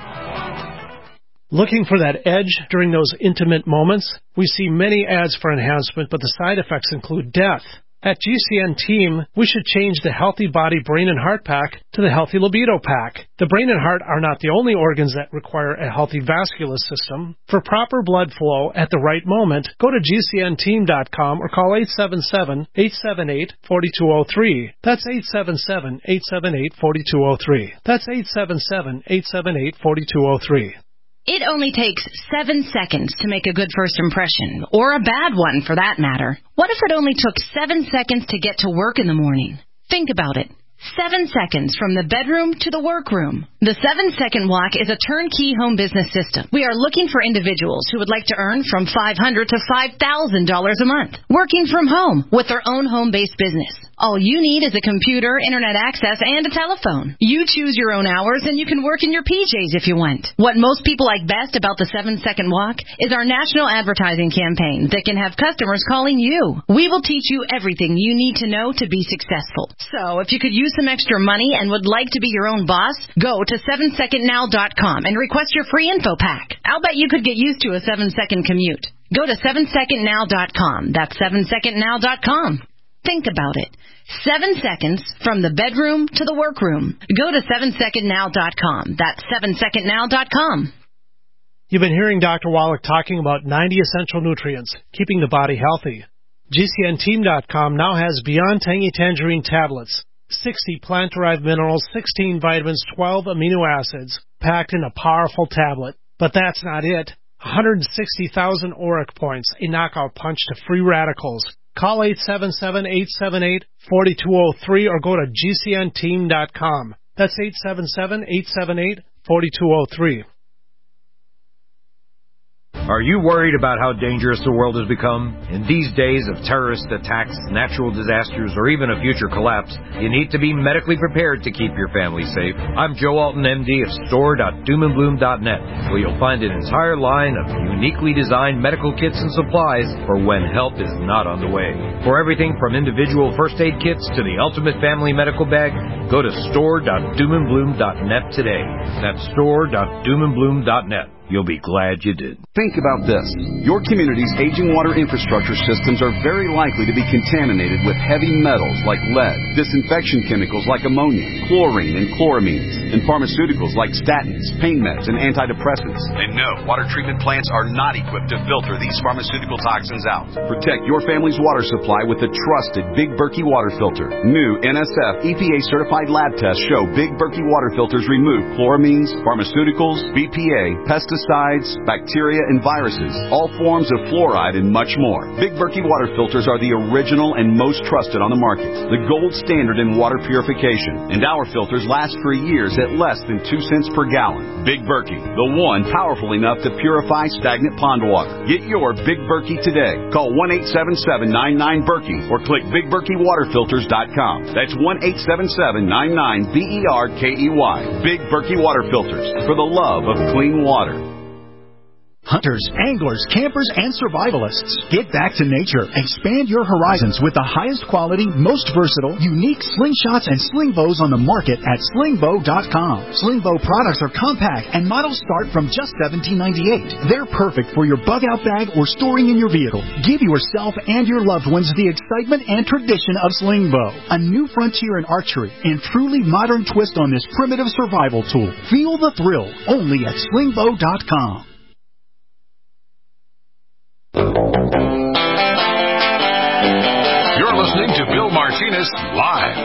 Looking for that edge during those intimate moments? We see many ads for enhancement, but the side effects include death. At G C N Team, we should change the Healthy Body, Brain, and Heart Pack to the Healthy Libido Pack. The brain and heart are not the only organs that require a healthy vascular system. For proper blood flow at the right moment, go to G C N team dot com or call eight seven seven, eight seven eight, four two zero three. That's eight seven seven, eight seven eight, four two zero three. That's eight seven seven, eight seven eight, four two zero three. It only takes seven seconds to make a good first impression, or a bad one for that matter. What if it only took seven seconds to get to work in the morning? Think about it. Seven seconds from the bedroom to the workroom. The Seven Second Walk is a turnkey home business system. We are looking for individuals who would like to earn from five hundred dollars to five thousand dollars a month, working from home with their own home-based business. All you need is a computer, internet access, and a telephone. You choose your own hours, and you can work in your P Js if you want. What most people like best about the Seven Second Walk is our national advertising campaign that can have customers calling you. We will teach you everything you need to know to be successful. So if you could use some extra money and would like to be your own boss, go to seven second now dot com and request your free info pack. I'll bet you could get used to a seven-second commute. Go to seven second now dot com. That's seven second now dot com. Think about it. Seven seconds from the bedroom to the workroom. Go to seven second now dot com. That's seven second now dot com. You've been hearing Doctor Wallach talking about ninety essential nutrients, keeping the body healthy. G C N team dot com now has Beyond Tangy Tangerine tablets, sixty plant-derived minerals, sixteen vitamins, twelve amino acids, packed in a powerful tablet. But that's not it. one hundred sixty thousand auric points, a knockout punch to free radicals. Call eight seven seven, eight seven eight, four two zero three or go to G C N team dot com. That's eight seven seven, eight seven eight, four two zero three. Are you worried about how dangerous the world has become? In these days of terrorist attacks, natural disasters, or even a future collapse, you need to be medically prepared to keep your family safe. I'm Joe Alton, M D of store dot doom and bloom dot net, where you'll find an entire line of uniquely designed medical kits and supplies for when help is not on the way. For everything from individual first aid kits to the ultimate family medical bag, go to store dot doom and bloom dot net today. That's store dot doom and bloom dot net. You'll be glad you did. Think about this. Your community's aging water infrastructure systems are very likely to be contaminated with heavy metals like lead, disinfection chemicals like ammonia, chlorine and chloramines, and pharmaceuticals like statins, pain meds, and antidepressants. And no, water treatment plants are not equipped to filter these pharmaceutical toxins out. Protect your family's water supply with the trusted Big Berkey water filter. New N S F E P A certified lab tests show Big Berkey water filters remove chloramines, pharmaceuticals, B P A, pesticides, bacteria, and viruses, all forms of fluoride, and much more. Big Berkey water filters are the original and most trusted on the market, the gold standard in water purification, and our filters last for years at less than two cents per gallon. Big Berkey, the one powerful enough to purify stagnant pond water. Get your Big Berkey today. Call one eight seven seven, nine nine, Berkey or click big berkey water filters dot com. That's one eight seven seven, nine nine, B E R K E Y. Big Berkey water filters, for the love of clean water. Hunters, anglers, campers, and survivalists. Get back to nature. Expand your horizons with the highest quality, most versatile, unique slingshots and sling bows on the market at sling bow dot com. Sling bow products are compact and models start from just seventeen ninety-eight. They're perfect for your bug out bag or storing in your vehicle. Give yourself and your loved ones the excitement and tradition of sling bow. A new frontier in archery and truly modern twist on this primitive survival tool. Feel the thrill only at sling bow dot com. You're listening to Bill Martinez Live.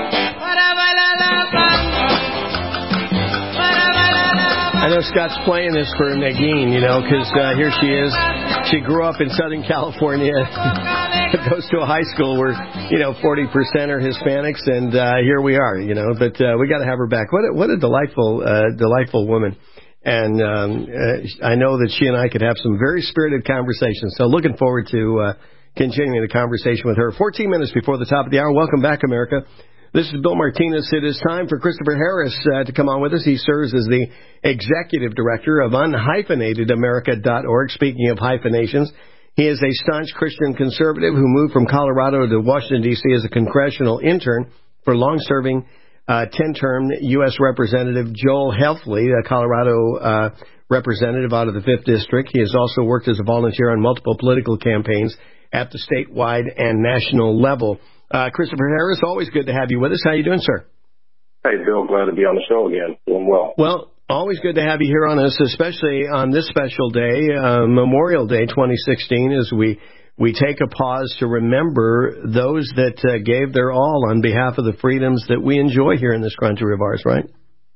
I know Scott's playing this for Nagin, you know, because uh, here she is. She grew up in Southern California, goes to a high school where, you know, forty percent are Hispanics, and uh, here we are, you know. But uh, we got to have her back. What a, what a delightful, uh, delightful woman. And um, uh, I know that she and I could have some very spirited conversations. So looking forward to uh, continuing the conversation with her. fourteen minutes before the top of the hour. Welcome back, America. This is Bill Martinez. It is time for Christopher Harris uh, to come on with us. He serves as the executive director of unhyphenated america dot org. Speaking of hyphenations, he is a staunch Christian conservative who moved from Colorado to Washington, D C as a congressional intern for long-serving Uh, ten-term U S Representative Joel Helfley, a Colorado uh, representative out of the fifth District. He has also worked as a volunteer on multiple political campaigns at the statewide and national level. Uh, Christopher Harris, always good to have you with us. How are you doing, sir? Hey, Bill. Glad to be on the show again. Doing well. Well, always good to have you here on us, especially on this special day, uh, Memorial Day twenty sixteen, as we We take a pause to remember those that uh, gave their all on behalf of the freedoms that we enjoy here in this country of ours, right?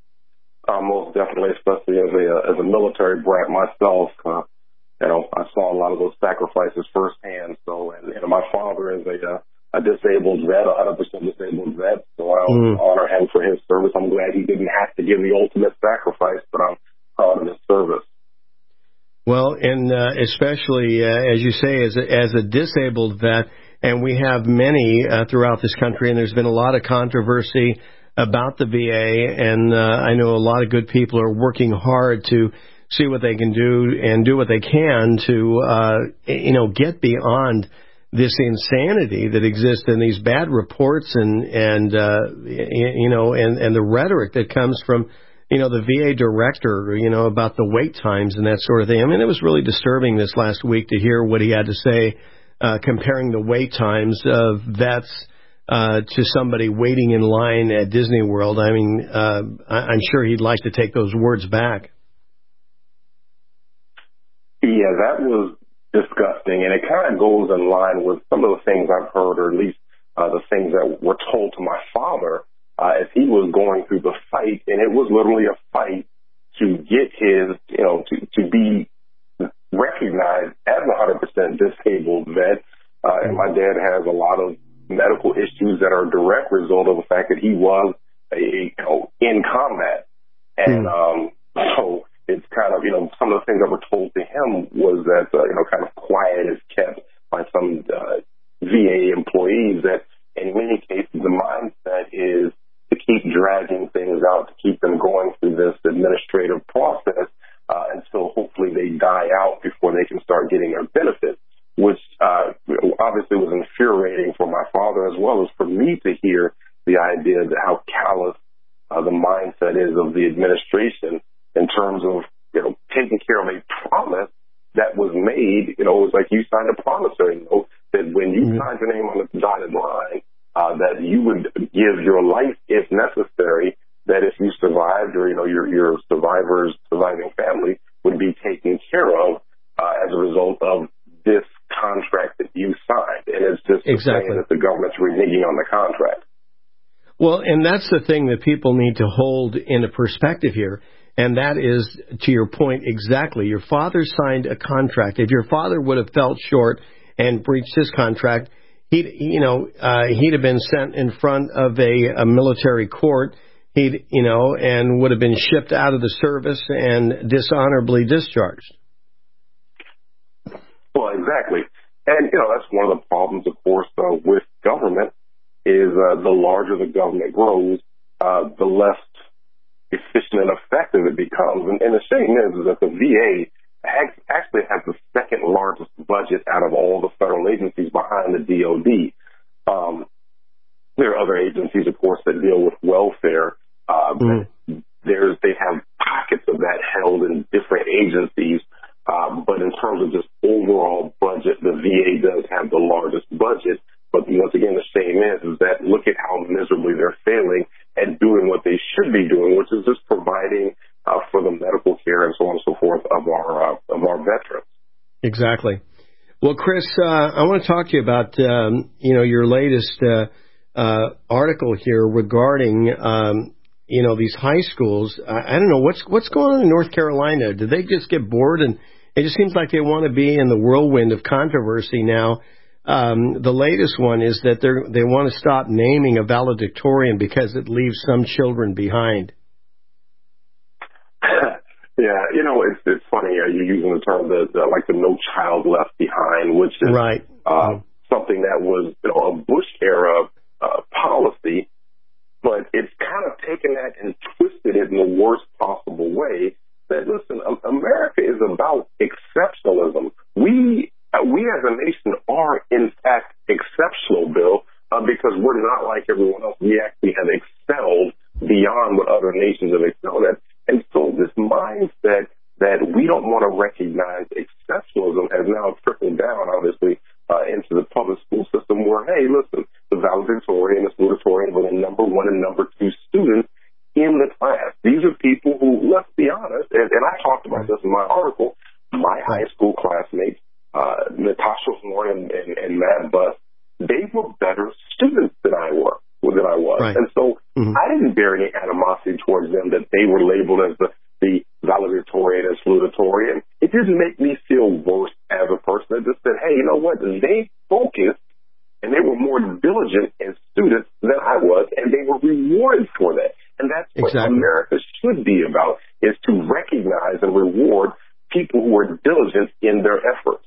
Uh, most definitely, especially as a uh, as a military brat myself. Uh, you know, I saw a lot of those sacrifices firsthand. So, and, and my father is a uh, a disabled vet, a one hundred percent disabled vet. So I mm. honor him for his service. I'm glad he didn't have to give the ultimate sacrifice, but I'm proud of his service. Well, and uh, especially, uh, as you say, as a, as a disabled vet, and we have many uh, throughout this country, and there's been a lot of controversy about the V A, and uh, I know a lot of good people are working hard to see what they can do and do what they can to, uh, you know, get beyond this insanity that exists in these bad reports and, and uh, you know, and, and the rhetoric that comes from, you know, the V A director, you know, about the wait times and that sort of thing. I mean, it was really disturbing this last week to hear what he had to say, uh, comparing the wait times of vets uh, to somebody waiting in line at Disney World. I mean, uh, I'm sure he'd like to take those words back. Yeah, that was disgusting, and it kind of goes in line with some of the things I've heard, or at least uh, the things that were told to my father Uh, as he was going through the fight, and it was literally a fight to get his, you know, to, to be recognized as a one hundred percent disabled vet. Uh, and my dad has a lot of medical issues that are a direct result of the fact that he was, a, you know, in combat. And um, so it's kind of, you know, some of the things that were told to him was that, uh, you know, kind of quiet is kept by some uh, V A employees, that in many cases the mindset is to keep dragging things out, to keep them going through this administrative process uh, until hopefully they die out before they can start getting their benefits, which uh, obviously was infuriating for my father as well as for me to hear the idea that how callous uh, the mindset is of the administration in terms of, you know, taking care of a promise that was made. You know, it was like you signed a promissory note that when you mm-hmm. signed your name on the dotted line, uh, that you would give your life if necessary, that if you survived or, you know, your, your survivor's surviving family would be taken care of uh, as a result of this contract that you signed. And it's just exactly. saying that the government's reneging on the contract. Well, and that's the thing that people need to hold into perspective here. And that is, to your point, exactly. Your father signed a contract. If your father would have felt short and breached his contract, he'd, you know, uh, he'd have been sent in front of a, a military court. He'd, you know, and would have been shipped out of the service and dishonorably discharged. Well, exactly. And, you know, that's one of the problems, of course, uh, with government is uh, the larger the government grows, uh, the less efficient and effective it becomes. And, and the shame is, is that the V A actually has the second largest budget out of all the federal agencies behind the D O D. Um, there are other agencies, of course, that deal with welfare. Uh, mm. There's, they have pockets of that held in different agencies. Um, but in terms of just overall budget, the V A does have the largest budget. But once again, the shame is, is that look at how miserably they're failing at doing what they should be doing, which is just providing uh, for the medical care and so on and so forth of our uh, of our veterans. Exactly. Well, Chris, uh, I want to talk to you about um, you know your latest uh, uh, article here regarding um, you know these high schools. I, I don't know what's what's going on in North Carolina. Did they just get bored? And it just seems like they want to be in the whirlwind of controversy now. Um, the latest one is that they they want to stop naming a valedictorian because it leaves some children behind. Yeah, you know, it's it's funny. Uh, you're using the term the, the like the no child left behind, which is right. uh, something that was you know a Bush era uh, policy, but it's kind of taken that and twisted it in the worst possible way. That listen, America is about exceptionalism. We Uh, we as a nation are, in fact, exceptional, Bill, uh, because we're not like everyone else. We actually have excelled beyond what other nations have excelled at. And so this mindset that we don't want to recognize exceptionalism has now trickled down, obviously, uh, into the public school system where, hey, listen, the valedictorian, the salutatorian were the number one and number two students in the class. These are people who, let's be honest, and, and I talked about this in my article, my high school classmates, Uh, Natasha Horn and, and, and Matt Buss, they were better students than I were, than I was. Right. And so mm-hmm. I didn't bear any animosity towards them that they were labeled as the, the valedictorian and salutatorian. It didn't make me feel worse as a person. I just said, hey, you know what? They focused and they were more diligent as students than I was, and they were rewarded for that. And that's what exactly. America should be about, is to recognize and reward people who are diligent in their efforts.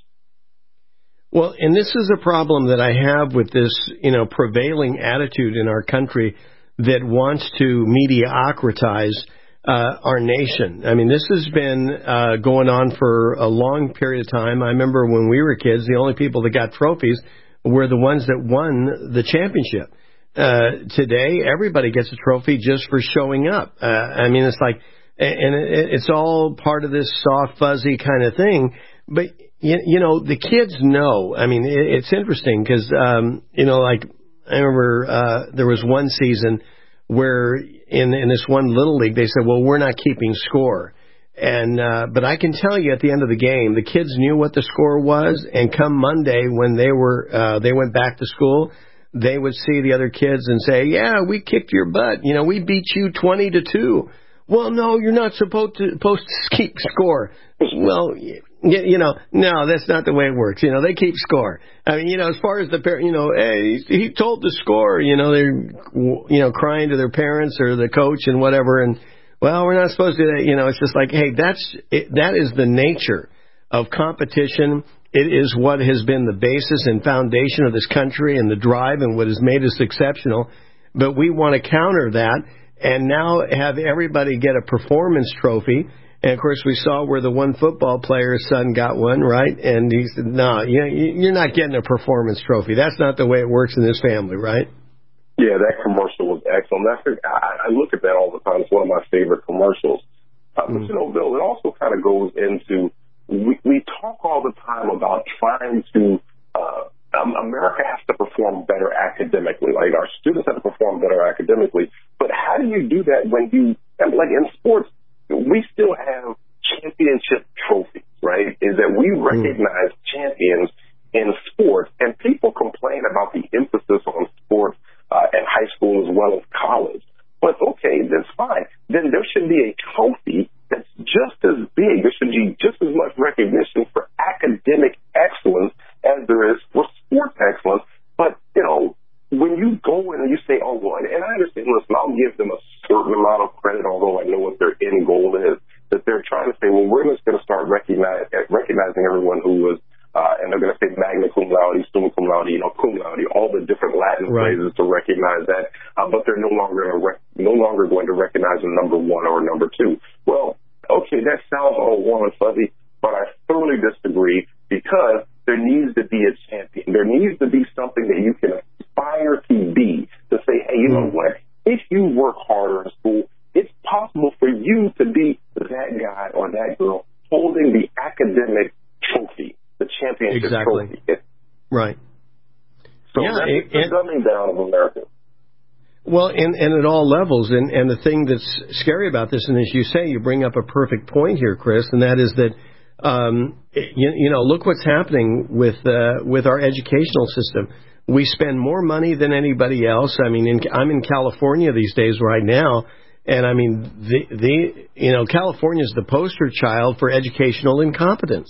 Well, and this is a problem that I have with this, you know, prevailing attitude in our country that wants to mediocritize uh, our nation. I mean, this has been uh, going on for a long period of time. I remember when we were kids, the only people that got trophies were the ones that won the championship. Uh, today, everybody gets a trophy just for showing up. Uh, I mean, it's like, and it's all part of this soft, fuzzy kind of thing. But You, you know, the kids know. I mean, it, it's interesting because, um, you know, like I remember uh, there was one season where in, in this one little league, they said, well, we're not keeping score. And uh, but I can tell you at the end of the game, the kids knew what the score was. And come Monday, when they were uh, they went back to school, they would see the other kids and say, yeah, we kicked your butt. You know, we beat you twenty to two. Well, no, you're not supposed to, supposed to keep score. Well, you know, no, that's not the way it works. You know, they keep score. I mean, you know, as far as the parent, you know, hey, he told the score, you know, they're, you know, crying to their parents or the coach and whatever. And, well, we're not supposed to, you know, it's just like, hey, that's, it, that is the nature of competition. It is what has been the basis and foundation of this country and the drive and what has made us exceptional. But we want to counter that and now have everybody get a performance trophy. And, of course, we saw where the one football player's son got one, right? And he said, no, you're not getting a performance trophy. That's not the way it works in this family, right? Yeah, that commercial was excellent. That's, I, I look at that all the time. It's one of my favorite commercials. Uh, but, you know, Bill, it also kind of goes into, we, we talk all the time about trying to, uh, um, America has to perform better academically. Like, our students have to perform better academically. But how do you do that when you, like in sports, we still have championship trophies, right? Is that we recognize champions in sports, and people complain about the emphasis on sports uh, in high school as well as college. But okay, that's fine. Then there should be a trophy that's just as big. There should be just as much recognition for academic excellence as there is for sports excellence. But, you know, when you go in and you say, oh, well, and I understand, listen, I'll give them a certain amount of credit, although I know what their end goal is, that they're trying to say, well, we're just going to start recognize, recognizing everyone who was, uh, and they're going to say magna cum laude, summa cum laude, you know, cum laude, all the different Latin Right. phrases to recognize that, uh, but they're no longer rec- no longer going to recognize a number one or a number two. Well, okay, that sounds all warm and fuzzy, but I thoroughly disagree because there needs to be a champion. There needs to be something that you can aspire to be, to say, hey, you know what, if you work harder in school, it's possible for you to be that guy or that girl holding the academic trophy, the championship Exactly. trophy. It, Right. so Yeah, that's it- the it- dumbing down of America. Well, and, and at all levels. And, and the thing that's scary about this, and as you say, you bring up a perfect point here, Chris, and that is that, um, you, you know, look what's happening with uh, with our educational system. We spend more money than anybody else. I mean, in, I'm in California these days right now, and I mean, the, the you know, California is the poster child for educational incompetence.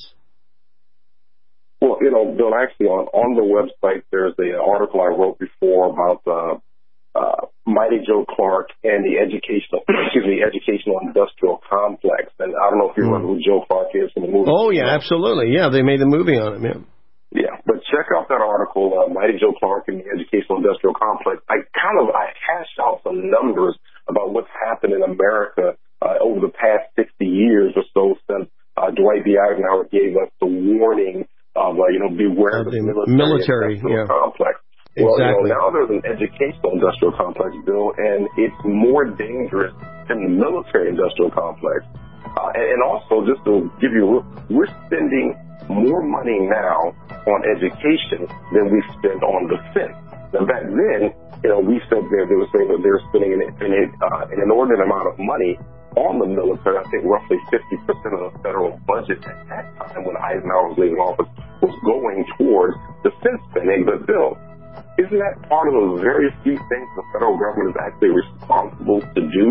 Well, you know, Bill, actually on, on the website, there's an article I wrote before about uh, uh, Mighty Joe Clark and the educational, excuse me, educational industrial complex. And I don't know if you remember who Joe Clark is from the movie. Oh, yeah, absolutely. Yeah, they made a movie on him, yeah. Yeah, but check out that article, uh, Mighty Joe Clark and the Educational Industrial Complex. I kind of, I hashed out some numbers about what's happened in America uh, over the past sixty years or so since uh, Dwight D. Eisenhower gave us the warning of, uh, you know, beware of the military, military industrial yeah. complex. Well, Exactly. you know, now there's an educational industrial complex, Bill, and it's more dangerous than the military industrial complex. Uh, and, and also, just to give you, we're spending more money now on education than we spend on defense. Now, back then, you know, we said there, they were saying that they were spending an, an, uh, an inordinate amount of money on the military. I think roughly fifty percent of the federal budget at that time when Eisenhower was leaving office was going towards defense spending. But, Bill, isn't that part of the very few things the federal government is actually responsible to do?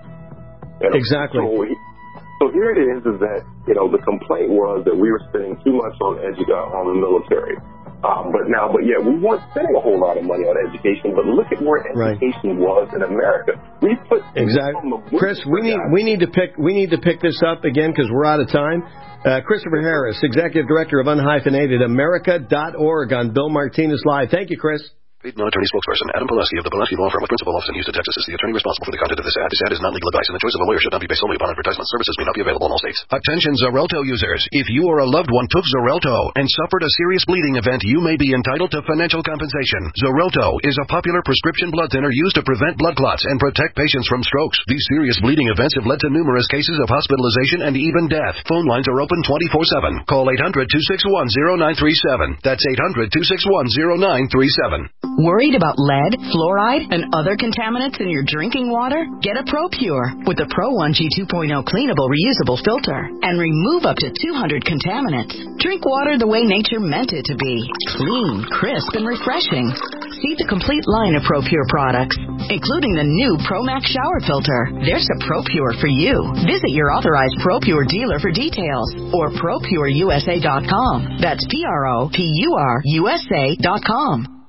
And Exactly. So, so here it is, is that, you know, the complaint was that we were spending too much on edu- on the military. Um, but now, but yeah, we weren't spending a whole lot of money on education, but look at where education right. was in America. We put exactly. Chris, we need we need to pick we need to pick this up again because we're out of time. Uh, Christopher Harris, Executive Director of Unhyphenated America dot org on Bill Martinez Live. Thank you, Chris. Paid non-attorney spokesperson Adam Pileski of the Pileski Law Firm with principal office in Houston, Texas is the attorney responsible for the content of this ad. This ad is not legal advice, and the choice of a lawyer should not be based solely upon advertisement. Services may not be available in all states. Attention Xarelto users. If you or a loved one took Xarelto and suffered a serious bleeding event, you may be entitled to financial compensation. Xarelto is a popular prescription blood thinner used to prevent blood clots and protect patients from strokes. These serious bleeding events have led to numerous cases of hospitalization and even death. Phone lines are open twenty-four seven. Call eight hundred, two six one, zero nine three seven. That's eight hundred, two six one, zero nine three seven. Worried about lead, fluoride, and other contaminants in your drinking water? Get a ProPure with the Pro one G two point oh cleanable reusable filter and remove up to two hundred contaminants. Drink water the way nature meant it to be. Clean, crisp, and refreshing. See the complete line of ProPure products, including the new ProMax shower filter. There's a ProPure for you. Visit your authorized ProPure dealer for details or Pro Pure U S A dot com. That's P R O P U R U S A dot com.